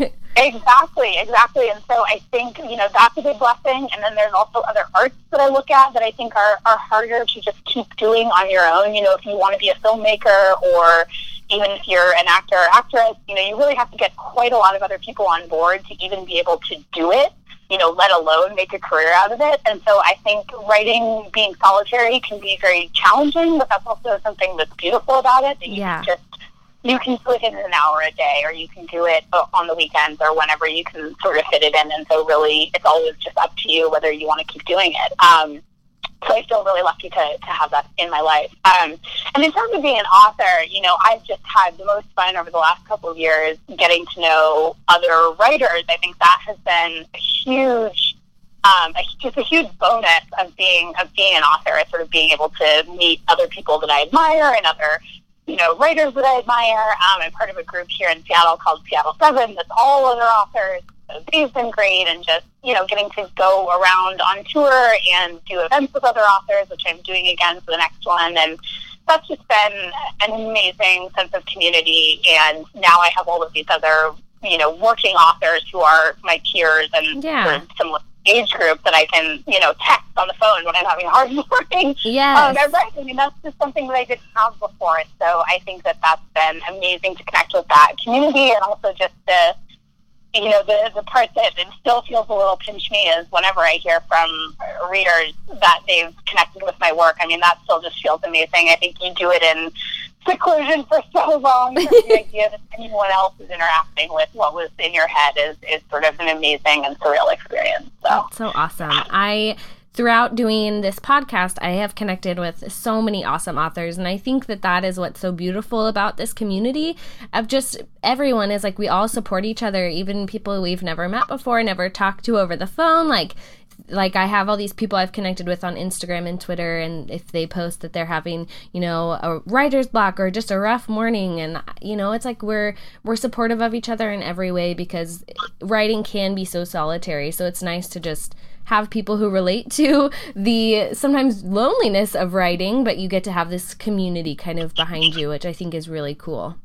Exactly, exactly. And so I think, you know, that's a big blessing. And then there's also other arts that I look at that I think are, are harder to just keep doing on your own. You know, if you want to be a filmmaker, or even if you're an actor or actress, you know, you really have to get quite a lot of other people on board to even be able to do it, you know, let alone make a career out of it. And so I think writing, being solitary, can be very challenging, but that's also something that's beautiful about it, that you yeah. can just, you can do it in an hour a day, or you can do it on the weekends, or whenever you can sort of fit it in. And so really, it's always just up to you whether you want to keep doing it. Um, So I feel really lucky to, to have that in my life. Um, and in terms of being an author, you know, I've just had the most fun over the last couple of years getting to know other writers. I think that has been a huge, um, a, just a huge bonus of being of being an author, is sort of being able to meet other people that I admire and other, you know, writers that I admire. Um, I'm part of a group here in Seattle called Seattle Seven that's all other authors. So they've been great, and just, you know, getting to go around on tour and do events with other authors, which I'm doing again for the next one. And that's just been an amazing sense of community. And now I have all of these other, you know, working authors who are my peers and yeah. sort of similar age group that I can, you know, text on the phone when I'm having a hard morning. Yes. Um, and right, I mean, that's just something that I didn't have before. So I think that that's been amazing to connect with that community, and also just the, you know, the the part that it still feels a little pinch me is whenever I hear from readers that they've connected with my work. I mean, that still just feels amazing. I think you do it in seclusion for so long. The idea that anyone else is interacting with what was in your head is, is sort of an amazing and surreal experience. So. That's so awesome. I... Throughout doing this podcast, I have connected with so many awesome authors, and I think that that is what's so beautiful about this community of just everyone is like, we all support each other, even people we've never met before, never talked to over the phone. Like, like I have all these people I've connected with on Instagram and Twitter, and if they post that they're having, you know, a writer's block or just a rough morning, and, you know, it's like we're we're supportive of each other in every way, because writing can be so solitary. So it's nice to just have people who relate to the sometimes loneliness of writing, but you get to have this community kind of behind you, which I think is really cool.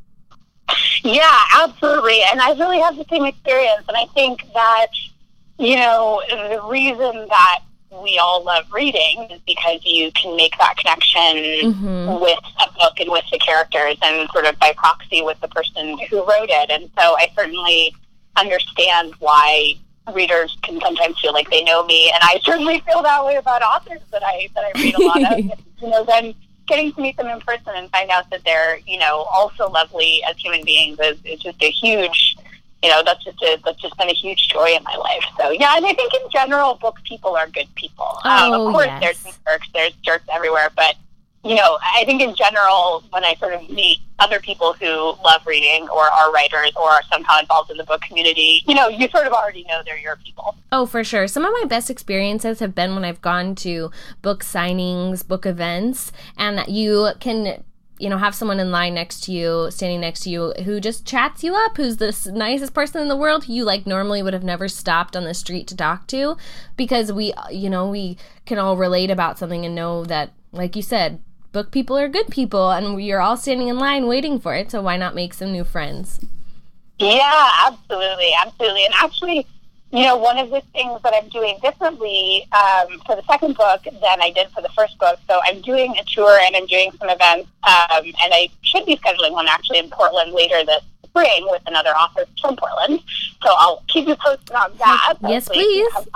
Yeah, absolutely. And I really have the same experience. And I think that, you know, the reason that we all love reading is because you can make that connection mm-hmm. with a book and with the characters, and sort of by proxy with the person who wrote it. And so I certainly understand why readers can sometimes feel like they know me, and I certainly feel that way about authors that I that I read a lot of. You know, then getting to meet them in person and find out that they're, you know, also lovely as human beings is, is just a huge, you know, that's just a, that's just been a huge joy in my life. So yeah, and I think in general, book people are good people. Oh, um, of course, yes. there's some jerks, there's jerks everywhere, but you know, I think in general, when I sort of meet other people who love reading or are writers or are somehow involved in the book community, you know, you sort of already know they're your people. Oh, for sure. Some of my best experiences have been when I've gone to book signings, book events, and you can, you know, have someone in line next to you, standing next to you, who just chats you up, who's the nicest person in the world, who you, like, normally would have never stopped on the street to talk to, because we, you know, we can all relate about something and know that, like you said, book people are good people, and you're all standing in line waiting for it, so why not make some new friends? Yeah, absolutely, absolutely. And actually, you know, one of the things that I'm doing differently um, for the second book than I did for the first book, so I'm doing a tour and I'm doing some events, um, and I should be scheduling one actually in Portland later this spring with another author from Portland, so I'll keep you posted on that. Yes, please.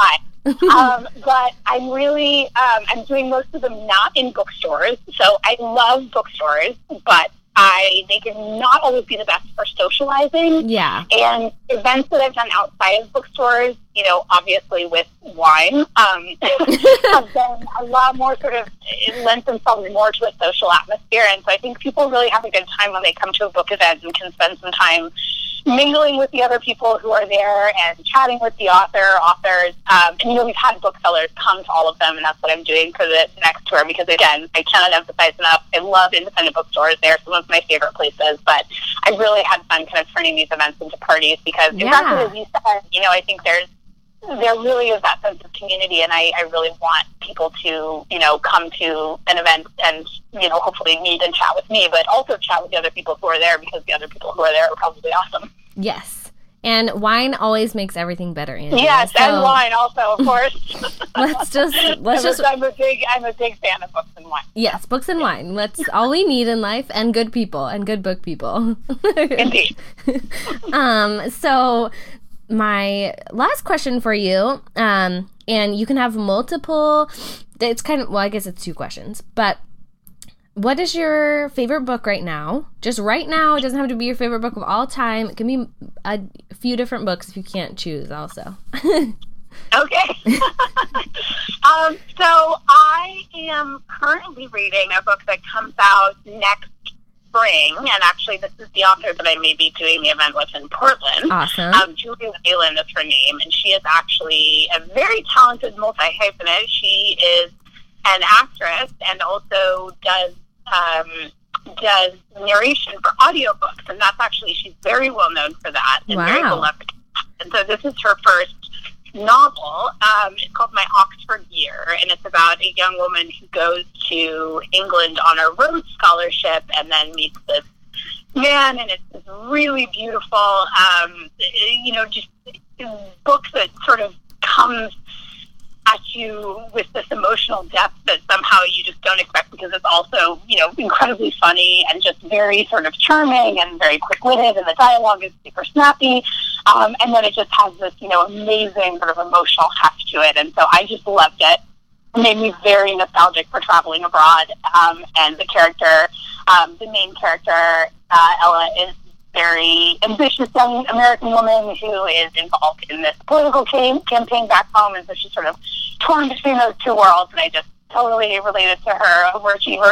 um, but I'm really, um, I'm doing most of them not in bookstores. So I love bookstores, but I they can not always be the best for socializing. Yeah. And events that I've done outside of bookstores, you know, obviously with wine, um, have been a lot more sort of, it lends themselves more to a social atmosphere. And so I think people really have a good time when they come to a book event and can spend some time mingling with the other people who are there and chatting with the author, authors. Um, and, you know, we've had booksellers come to all of them, and that's what I'm doing for the next tour because, again, I cannot emphasize enough. I love independent bookstores. They're some of my favorite places, but I really had fun kind of turning these events into parties because, Yeah. exactly as you said, you know, I think there's there really is that sense of community, and I, I really want people to, you know, come to an event and, you know, hopefully meet and chat with me, but also chat with the other people who are there because the other people who are there are probably awesome. Yes. And wine always makes everything better, Andrea. Yes, so and wine also, of course. let's just let's I'm just a, I'm a big I'm a big fan of books and wine. Yes, books and wine. That's all we need in life, and good people and good book people. Indeed. um so my last question for you, um, and you can have multiple, it's kind of, well, I guess it's two questions, but what is your favorite book right now? Just right now. It doesn't have to be your favorite book of all time. It can be a few different books if you can't choose also. Okay. um, so I am currently reading a book that comes out next spring, and actually this is the author that I may be doing the event with in Portland. Awesome. Um, Julie Wayland is her name, and she is actually a very talented multi-hyphenate. She is an actress and also does um, does narration for audiobooks, and that's actually, she's very well known for that and Wow. very beloved. And so this is her first novel. Um, it's called My Oxford Year, and it's about a young woman who goes to England on a Rhodes Scholarship and then meets this man, and it's this really beautiful, um, you know, just book that sort of comes at you with this emotional depth that somehow you just don't expect because it's also, you know, incredibly funny and just very sort of charming and very quick-witted, and the dialogue is super snappy. Um, and then it just has this, you know, amazing sort of emotional heft to it. And so I just loved it. It made me very nostalgic for traveling abroad. Um, and the character, um, the main character, uh, Ella, is very ambitious young American woman who is involved in this political cam- campaign back home. And so she's sort of torn between those two worlds. And I just totally related to her overachiever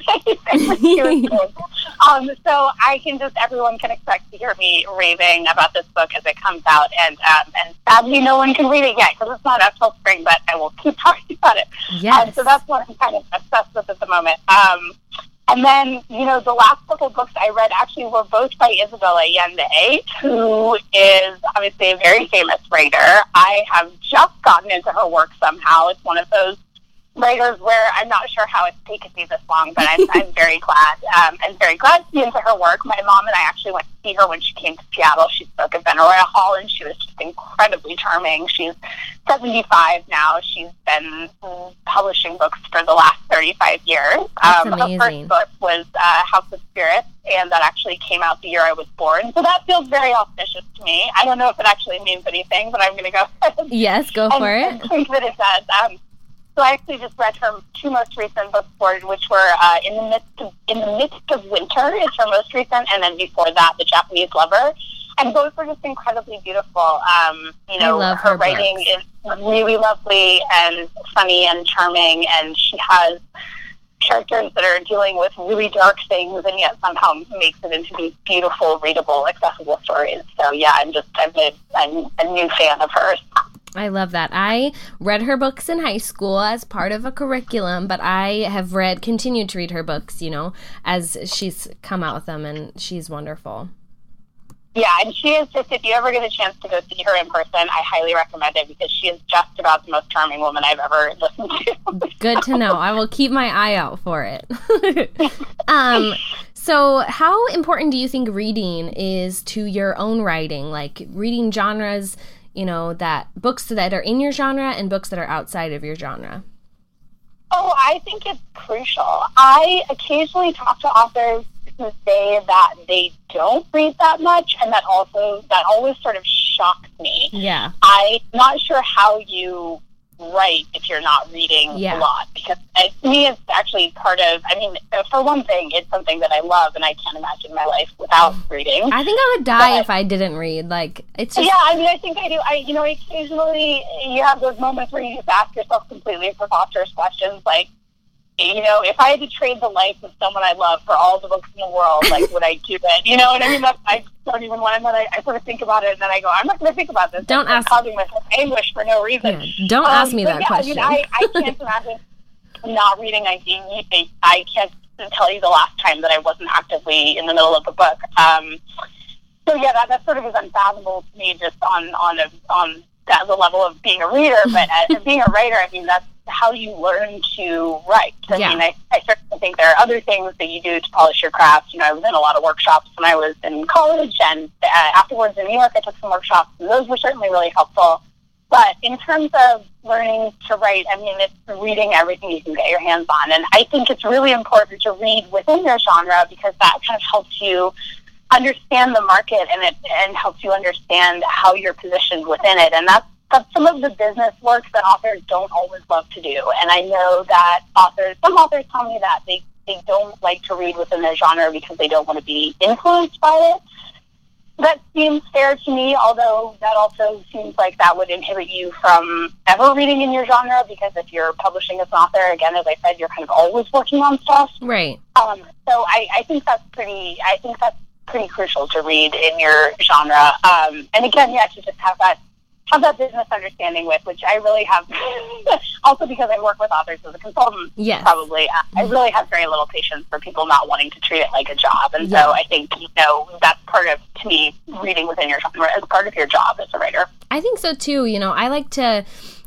type. um, so I can just, everyone can expect to hear me raving about this book as it comes out. And um, and sadly, no one can read it yet because it's not out till spring, but I will keep talking about it. Yes. Um, so that's what I'm kind of obsessed with at the moment. Um, and then, you know, the last couple of books I read actually were both by Isabel Allende, who is obviously a very famous writer. I have just gotten into her work somehow. It's one of those writers where I'm not sure how it's taken me this long, but I'm, I'm very glad. Um, I'm very glad to be into her work. My mom and I actually went to see her when she came to Seattle. She spoke at Benaroya Hall, and she was just incredibly charming. She's seventy-five now. She's been publishing books for the last thirty-five years. That's um, amazing. Her first book was uh, House of Spirits, and that actually came out the year I was born. So that feels very auspicious to me. I don't know if it actually means anything, but I'm going to go ahead. Yes, go and, for it. and think that it does. Um, So I actually just read her two most recent books, for which were uh, in the midst of, in the midst of winter is her most recent, and then before that, The Japanese Lover, and both were just incredibly beautiful. Um, you know, I love her, her writing books. is really lovely and funny and charming, and she has characters that are dealing with really dark things, and yet somehow makes it into these beautiful, readable, accessible stories. So yeah, I'm just I'm a, I'm a new fan of hers. I love that. I read her books in high school as part of a curriculum, but I have read, continued to read her books, you know, as she's come out with them, and she's wonderful. Yeah, and she is just, if you ever get a chance to go see her in person, I highly recommend it because she is just about the most charming woman I've ever listened to. Good to know. I will keep my eye out for it. um, so how important do you think reading is to your own writing? Like reading genres, you know, that books that are in your genre and books that are outside of your genre? Oh, I think it's crucial. I occasionally talk to authors who say that they don't read that much, and that also, that always sort of shocks me. Yeah. I'm not sure how you write if you're not reading yeah. a lot, because uh, to me it's actually part of, I mean, for one thing, it's something that I love, and I can't imagine my life without reading. I think I would die but, if I didn't read. Like, it's just... Yeah, I mean, I think I do. I, you know, occasionally you have those moments where you just ask yourself completely preposterous questions, like, you know, if I had to trade the life of someone I love for all the books in the world, like, would I do it? You know what I mean? That's, I don't even want to, and then I, I sort of think about it, and then I go, I'm not going to think about this. Don't I'm ask. causing myself anguish for no reason. Yeah, don't um, ask me that yeah, question. I mean, I, I can't imagine not reading. I, I can't tell you the last time that I wasn't actively in the middle of a book. Um, so, yeah, that, that sort of is unfathomable to me, just on, on, a, on that, the level of being a reader. But as being a writer, I mean, that's how you learn to write. I yeah. mean, I, I certainly think there are other things that you do to polish your craft. You know, I was in a lot of workshops when I was in college, and uh, afterwards in New York, I took some workshops, and those were certainly really helpful. But in terms of learning to write, I mean, it's reading everything you can get your hands on. And I think it's really important to read within your genre, because that kind of helps you understand the market, and it and helps you understand how you're positioned within it. And that's That's some of the business work that authors don't always love to do. And I know that authors, some authors tell me that they, they don't like to read within their genre because they don't want to be influenced by it. That seems fair to me, although that also seems like that would inhibit you from ever reading in your genre, because if you're publishing as an author, again, as I said, you're kind of always working on stuff. Right. Um, so I, I think that's pretty, I think that's pretty crucial to read in your genre. Um, and again, yeah, to just have that have that business understanding with, which I really have, also because I work with authors as a consultant, yes. probably, uh, I really have very little patience for people not wanting to treat it like a job. And yeah. so I think, you know, that's part of, to me, reading within your genre as part of your job as a writer. I think so, too. You know, I like to...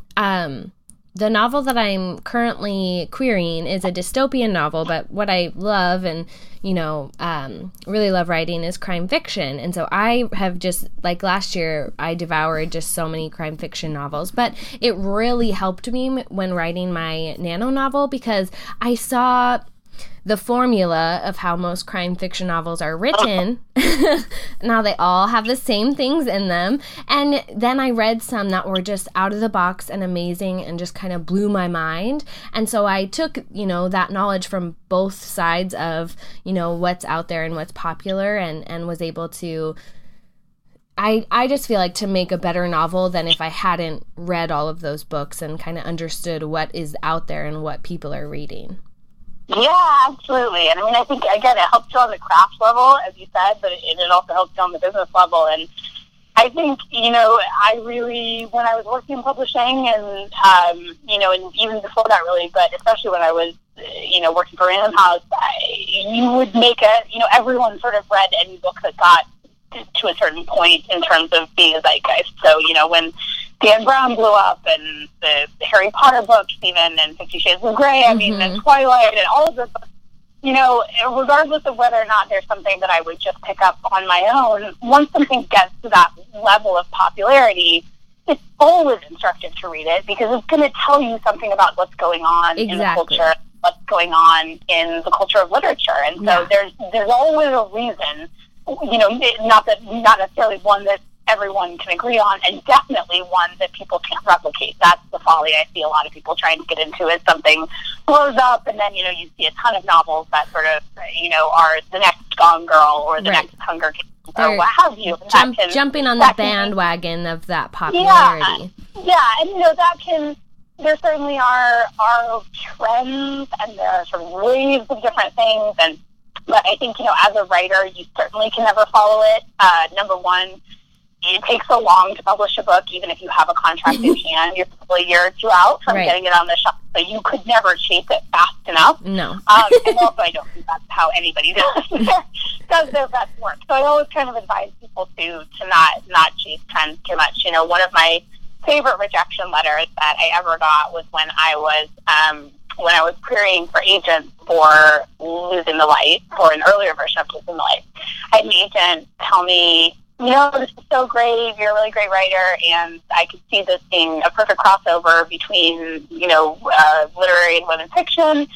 Um, the novel that I'm currently querying is a dystopian novel, but what I love and, you know, um, really love writing is crime fiction. And so I have just, like last year, I devoured just so many crime fiction novels. But it really helped me when writing my nano novel, because I saw the formula of how most crime fiction novels are written. Now they all have the same things in them. And then I read some that were just out of the box and amazing and just kind of blew my mind. And so I took, you know, that knowledge from both sides of, you know, what's out there and what's popular, and, and was able to, I, I just feel like to make a better novel than if I hadn't read all of those books and kind of understood what is out there and what people are reading. Yeah, absolutely. And I mean, I think, again, it helps you on the craft level, as you said, but it, it also helps you on the business level. And I think, you know, I really, when I was working in publishing and, um, you know, and even before that really, but especially when I was, you know, working for Random House, I, you would make a, you know, everyone sort of read any book that got to a certain point in terms of being a zeitgeist. So, you know, when Dan Brown blew up, and the, the Harry Potter books even, and Fifty Shades of Grey, I mm-hmm. mean, and Twilight, and all of the books, you know, regardless of whether or not there's something that I would just pick up on my own, once something gets to that level of popularity, it's always instructive to read it, because it's going to tell you something about what's going on exactly. in the culture, what's going on in the culture of literature. And so yeah. there's there's always a reason, you know, not that not necessarily one that everyone can agree on, and definitely one that people can't replicate. That's the folly I see a lot of people trying to get into, is something blows up, and then, you know, you see a ton of novels that sort of, you know, are the next Gone Girl or the right. next Hunger Games They're or what have you. Jump, can, jumping on the bandwagon of that popularity. Yeah, yeah, and, you know, that can, there certainly are, are trends, and there are sort of waves of different things, and but I think, you know, as a writer, you certainly can never follow it. Uh, number one, it takes so long to publish a book, even if you have a contract in hand. You're probably a year or two out from right. getting it on the shelf, so you could never chase it fast enough. No. um, and also, I don't think that's how anybody does their, does their best work. So I always kind of advise people to to not not chase trends too much. You know, one of my favorite rejection letters that I ever got was when I was um, when I was querying for agents for Losing the Light, for an earlier version of Losing the Light. I had an agent tell me, you know, this is so great, you're a really great writer, and I could see this being a perfect crossover between, you know, uh, literary and women's fiction.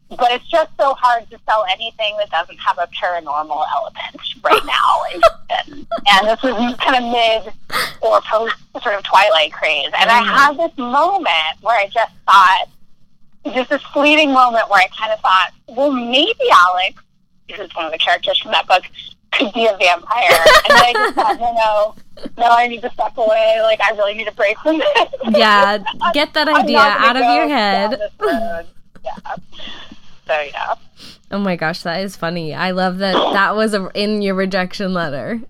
but it's just so hard to sell anything that doesn't have a paranormal element right now. and, and this is kind of mid or post sort of Twilight craze. And I had this moment where I just thought, just this fleeting moment where I kind of thought, well, maybe Alex, who's one of the characters from that book, could be a vampire. And then I just thought, no, no, no, I need to step away. Like, I really need to break from this. Yeah, get that idea out of your head. Yeah. So, yeah. Oh my gosh, that is funny. I love that that was a, in your rejection letter.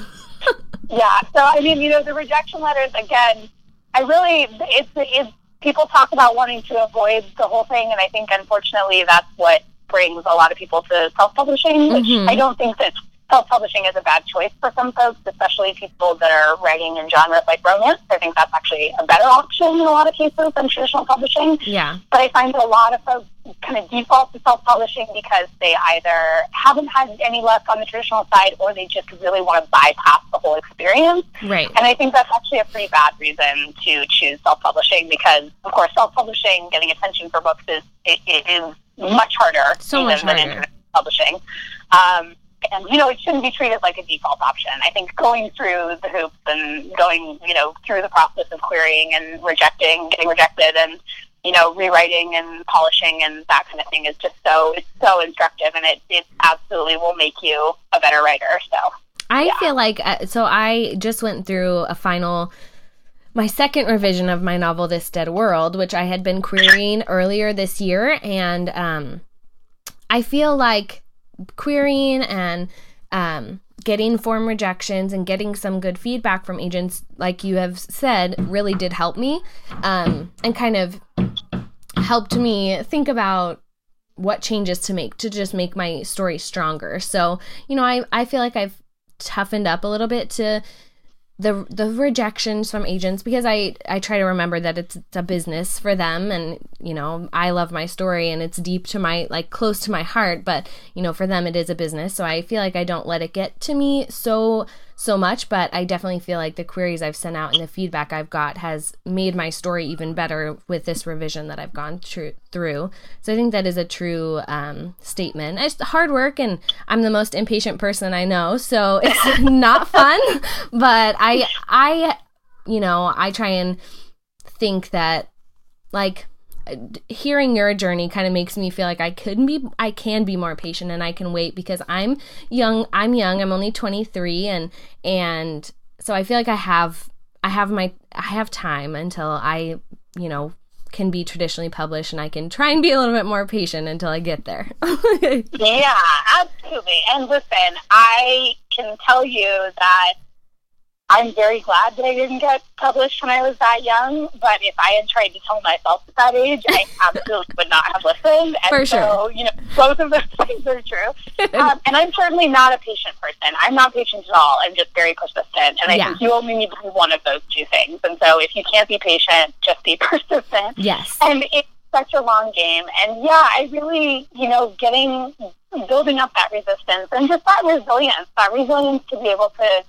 Yeah, so, I mean, you know, the rejection letters, again, I really, it's, it's, people talk about wanting to avoid the whole thing, and I think, unfortunately, that's what brings a lot of people to self-publishing, which mm-hmm. I don't think that self-publishing is a bad choice for some folks, especially people that are writing in genres like romance. I think that's actually a better option in a lot of cases than traditional publishing. Yeah. But I find that a lot of folks kind of default to self-publishing because they either haven't had any luck on the traditional side or they just really want to bypass the whole experience. Right. And I think that's actually a pretty bad reason to choose self-publishing because, of course, self-publishing, getting attention for books is, it, it is much harder so much than harder. internet publishing. Um, And, you know, it shouldn't be treated like a default option. I think going through the hoops and going, you know, through the process of querying and rejecting, getting rejected and, you know, rewriting and polishing and that kind of thing is just so, it's so instructive and it, it absolutely will make you a better writer. So I yeah. feel like, uh, so I just went through a final, my second revision of my novel, This Dead World, which I had been querying earlier this year. And um, I feel like querying and um, getting form rejections and getting some good feedback from agents, like you have said, really did help me um, and kind of helped me think about what changes to make to just make my story stronger. So, you know, I, I feel like I've toughened up a little bit to the the rejections from agents because I, I try to remember that it's, it's a business for them and, you know, I love my story and it's deep to my, like, close to my heart, but, you know, for them it is a business. So I feel like I don't let it get to me so, so much, but I definitely feel like the queries I've sent out and the feedback I've got has made my story even better with this revision that I've gone tr- through. So I think that is a true um, statement. It's hard work and I'm the most impatient person I know, so it's not fun, but I, I, you know, I try and think that, like, hearing your journey kind of makes me feel like I could be, I can be more patient and I can wait because I'm young, I'm young, I'm only twenty-three and, and so I feel like I have, I have my, I have time until I, you know, can be traditionally published and I can try and be a little bit more patient until I get there. Yeah, absolutely. And listen, I can tell you that I'm very glad that I didn't get published when I was that young, but if I had tried to tell myself at that age, I absolutely would not have listened. And For so, sure. you know, both of those things are true. Um, and I'm certainly not a patient person. I'm not patient at all. I'm just very persistent. And I Yeah. think you only need to be one of those two things. And so if you can't be patient, just be persistent. Yes. And it's such a long game. And yeah, I really, you know, getting, building up that resistance and just that resilience, that resilience to be able to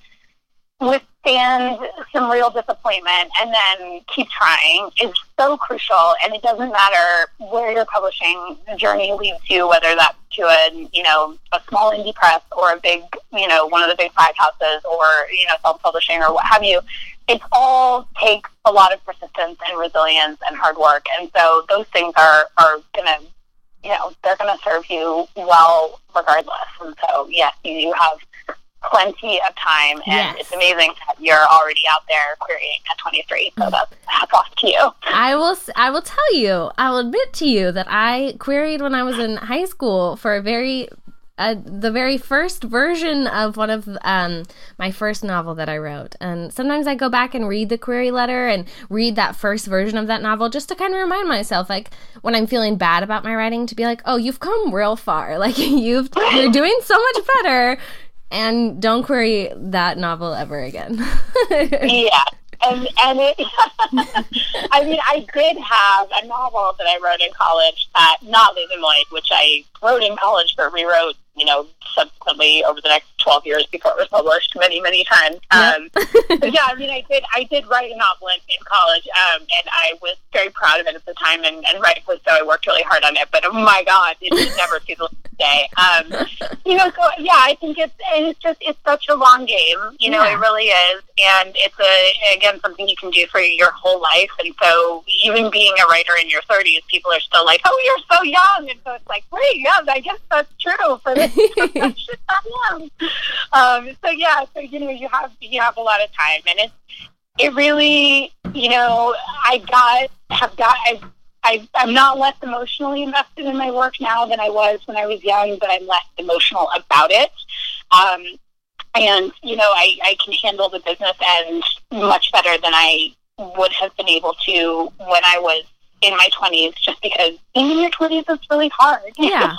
withstand some real disappointment and then keep trying is so crucial. And it doesn't matter where your publishing journey leads you, whether that's to a, you know, a small indie press or a big, you know, one of the big five houses or, you know, self-publishing or what have you. It all takes a lot of persistence and resilience and hard work. And so those things are, are going to, you know, they're going to serve you well regardless. And so, yes, you, you have plenty of time, and yes. It's amazing that you're already out there querying at twenty-three. So that's hats off to you. I will. I will tell you. I will admit to you that I queried when I was in high school for a very, uh, the very first version of one of um my first novel that I wrote. And sometimes I go back and read the query letter and read that first version of that novel just to kind of remind myself, like when I'm feeling bad about my writing, to be like, oh, you've come real far. Like you've you're doing so much better. And don't query that novel ever again. Yeah. And, and it, I mean, I did have a novel that I wrote in college, uh, not Lady Lloyd, which I wrote in college but rewrote, you know, subsequently over the next twelve years before it was published many, many times. Yep. Um, but yeah, I mean, I did, I did write a novel in, in college, um, and I was very proud of it at the time, and, and rightfully so. I worked really hard on it, but oh my God, it did never see the light of day. Um, you know, so yeah, I think it's, it's just, it's such a long game, you know, Yeah. it really is, and it's a, again, something you can do for your whole life, and so even being a writer in your thirties, people are still like, oh, you're so young, and so it's like, wait, yeah, I guess that's true for this profession I am. Um, so yeah, so you know, you have you have a lot of time, and it's it really, you know, I got have got I, I I'm not less emotionally invested in my work now than I was when I was young, but I'm less emotional about it. Um, and you know, I, I can handle the business end much better than I would have been able to when I was in my twenties, just because being in your twenties is really hard. Yeah.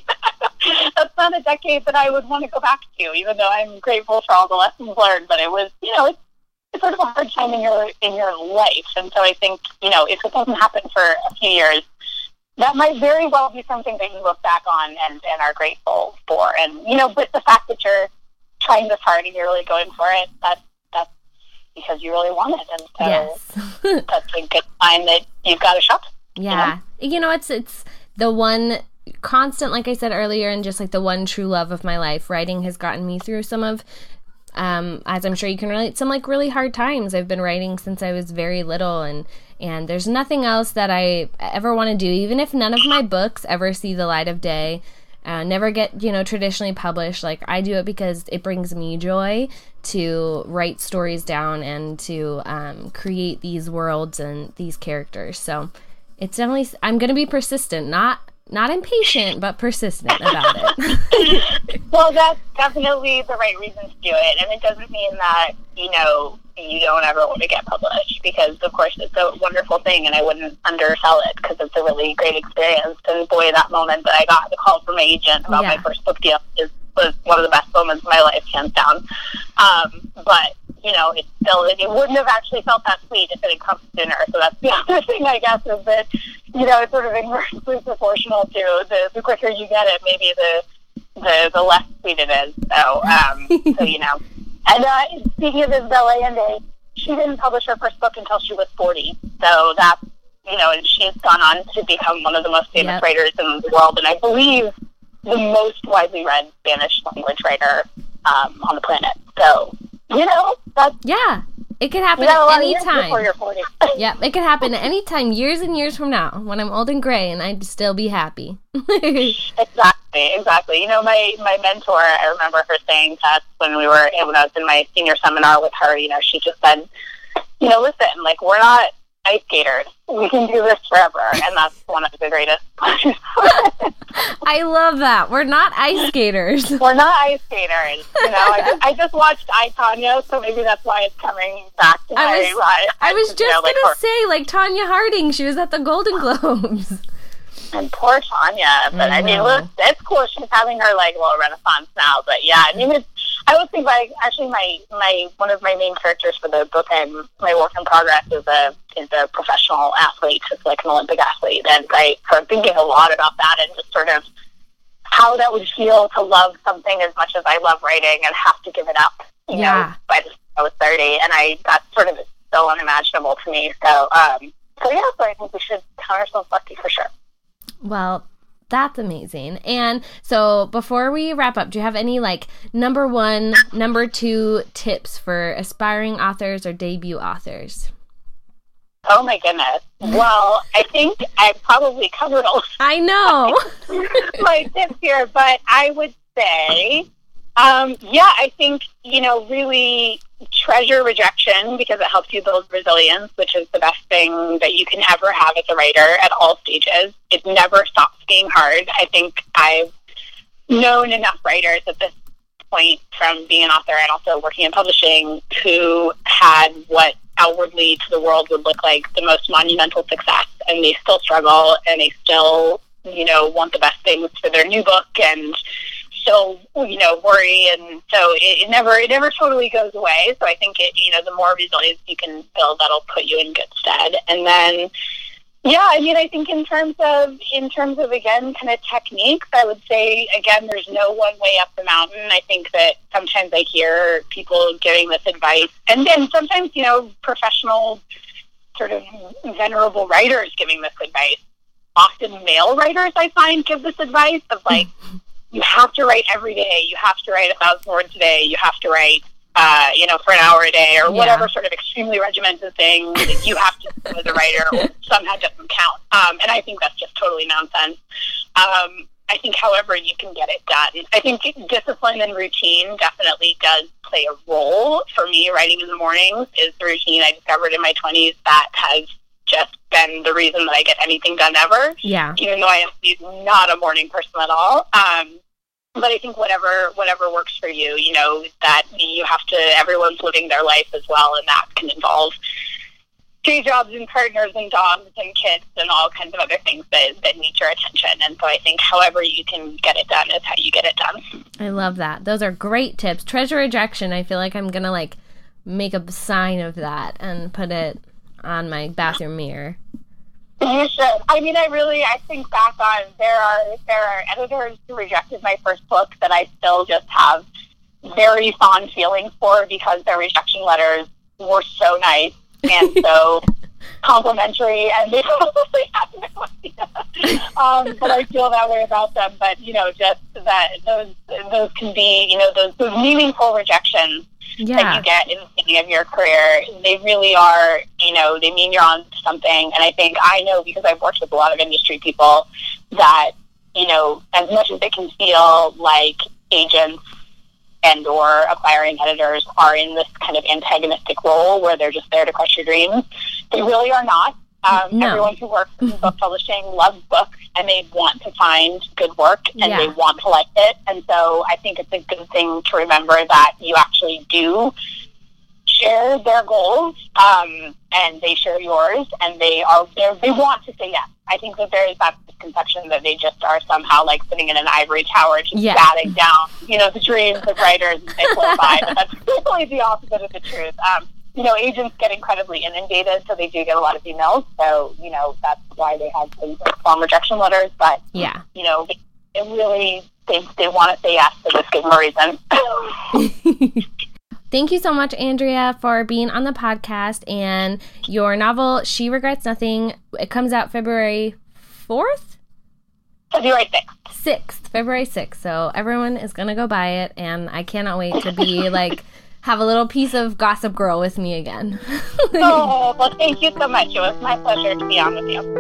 That's not a decade that I would want to go back to, even though I'm grateful for all the lessons learned. But it was, you know, it's, it's sort of a hard time in your in your life. And so I think, you know, if it doesn't happen for a few years, that might very well be something that you look back on and, and are grateful for. And, you know, but the fact that you're trying this hard and you're really going for it, that's, that's because you really want it. And so Yes. that's a good sign that you've got a shot. Yeah. You know? you know, it's it's the one constant, like I said earlier, and just like the one true love of my life. Writing has gotten me through some of, um, as I'm sure you can relate, some like really hard times. I've been writing since I was very little, and and there's nothing else that I ever want to do, even if none of my books ever see the light of day, uh, never get, you know, traditionally published. Like, I do it because it brings me joy to write stories down and to um, create these worlds and these characters. So it's definitely, I'm going to be persistent, not not impatient, but persistent about it. Well, that's definitely the right reason to do it. And it doesn't mean that, you know, you don't ever want to get published, because, of course, it's a wonderful thing, and I wouldn't undersell it because it's a really great experience. And boy, that moment that I got the call from my agent about Yeah. my first book deal is, was one of the best moments of my life, hands down. Um, but, you know, it's still, it wouldn't have actually felt that sweet if it had come sooner. So that's the other thing, I guess, is that, you know, it's sort of inversely proportional to the, the quicker you get it, maybe the the, the less sweet it is. So, um, so you know. And uh, speaking of Isabel Allende, she didn't publish her first book until she was forty. So that, you know, and she's gone on to become one of the most famous Yep. writers in the world, and I believe the most widely read Spanish language writer um, on the planet. So, you know, that's, Yeah. It could happen you got a lot at of any years before time. you're forty. Yeah, it could happen at any time, years and years from now, when I'm old and gray, and I'd still be happy. Exactly, exactly. You know, my, my mentor, I remember her saying to us when we were, when I was in my senior seminar with her, you know, she just said, you know, listen, like, we're not ice skaters. We can do this forever. And that's one of the greatest pleasures. I love that. We're not ice skaters. We're not ice skaters. You know, I just, I just watched I, Tonya, so maybe that's why it's coming back to I my was- mind. I was just You know, like, gonna her- say, like Tanya Harding, she was at the Golden Globes. And poor Tanya, but I, I mean, know. look, it's cool. She's having her like little renaissance now. But yeah, I mean, it's, I would think like actually my my one of my main characters for the book and my work in progress is a is a professional athlete. It's like an Olympic athlete, and I started thinking a lot about that and just sort of how that would feel to love something as much as I love writing and have to give it up. You Yeah. know, by the time I was thirty, and I that's sort of so unimaginable to me. So um, so yeah, so I think we should count ourselves lucky for sure. Well, that's amazing. And so before we wrap up, do you have any like number one, number two tips for aspiring authors or debut authors? Oh my goodness. Well, I think I probably covered all I know. my tips here, but I would say, um, yeah, I think, you know, really treasure rejection because it helps you build resilience, which is the best thing that you can ever have as a writer at all stages. It never stops being hard. I think I've known enough writers at this point from being an author and also working in publishing who had what outwardly to the world would look like the most monumental success, and they still struggle and they still, you know, want the best things for their new book and still, you know, worry, and so it, it never it never totally goes away. So I think it, you know, the more resilience you can build, that'll put you in good stead. And then Yeah, I mean, I think in terms of, in terms of, again, kind of techniques, I would say, again, there's no one way up the mountain. I think that sometimes I hear people giving this advice, and then sometimes, you know, professional sort of venerable writers giving this advice. Often male writers, I find, give this advice of, like, you have to write every day, you have to write a thousand words a day, you have to write Uh, you know, for an hour a day, or whatever yeah. sort of extremely regimented thing that you have to do as a writer, or somehow doesn't count. Um, and I think that's just totally nonsense. Um, I think, however, you can get it done. I think discipline and routine definitely does play a role. For me, writing in the mornings is the routine I discovered in my twenties that has just been the reason that I get anything done ever. Yeah. Even though I am not a morning person at all. Um, But I think whatever whatever works for you, you know, that you have to, everyone's living their life as well, and that can involve day jobs and partners and dogs and kids and all kinds of other things that, that need your attention. And so I think however you can get it done is how you get it done. I love that. Those are great tips. Treasure rejection, I feel like I'm going to, like, make a sign of that and put it on my bathroom mirror. You should. I mean, I really, I think back on, there are there are editors who rejected my first book that I still just have very fond feelings for, because their rejection letters were so nice and so complimentary, and they probably have no idea. Um, but I feel that way about them. But, you know, just that those those can be, you know, those, those meaningful rejections yeah. that you get in the beginning of your career, they really are, you know, they mean you're on something. And I think I know, because I've worked with a lot of industry people, that, you know, as much as it can feel like agents and or acquiring editors are in this kind of antagonistic role where they're just there to crush your dreams, they really are not. Um, no. Everyone who works in book publishing loves books, and they want to find good work, and yeah. they want to like it. And so I think it's a good thing to remember that you actually do share their goals, um, and they share yours, and they are they want to say yes. I think that there is that misconception that they just are somehow like sitting in an ivory tower just yeah. batting down, you know, the dreams of writers as they float by. But that's really the opposite of the truth. Um, You know, agents get incredibly inundated, so they do get a lot of emails. So, you know, that's why they have things like long rejection letters. But, yeah. you know, they, they really, they, they want to say yes to just give them a reason. Thank you so much, Andrea, for being on the podcast. And your novel, She Regrets Nothing, it comes out February fourth? February sixth. sixth, February sixth. So everyone is going to go buy it, and I cannot wait to be, like, have a little piece of Gossip Girl with me again. Oh, well, thank you so much. It was my pleasure to be on with you.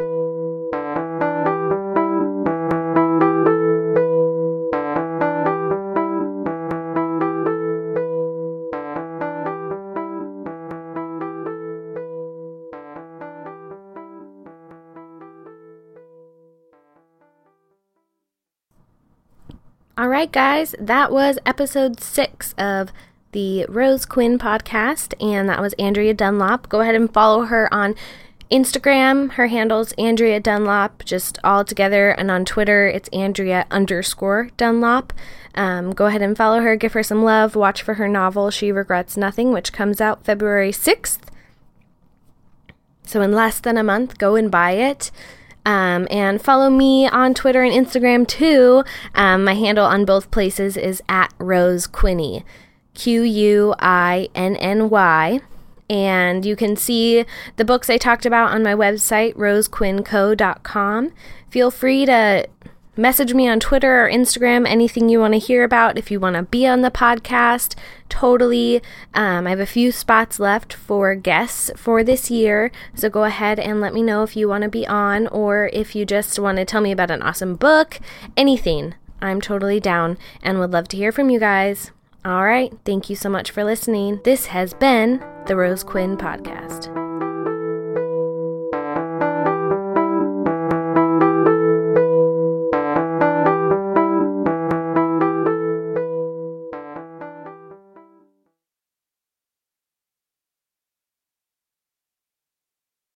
All right, guys, that was episode six of the Rose Quinn podcast, and that was Andrea Dunlop. Go ahead and follow her on Instagram. Her handle's Andrea Dunlop, just all together, and on Twitter, it's Andrea underscore Dunlop. Um, go ahead and follow her, give her some love, watch for her novel, She Regrets Nothing, which comes out February sixth. So in less than a month, go and buy it. Um, and follow me on Twitter and Instagram, too. Um, my handle on both places is at Rose Quinny. Q U I N N Y, and you can see the books I talked about on my website, rose quinn co dot com. Feel free to message me on Twitter or Instagram, anything you want to hear about. If you want to be on the podcast, totally. Um, I have a few spots left for guests for this year, so go ahead and let me know if you want to be on, or if you just want to tell me about an awesome book, anything. I'm totally down and would love to hear from you guys. All right, thank you so much for listening. This has been the Rose Quinn Podcast.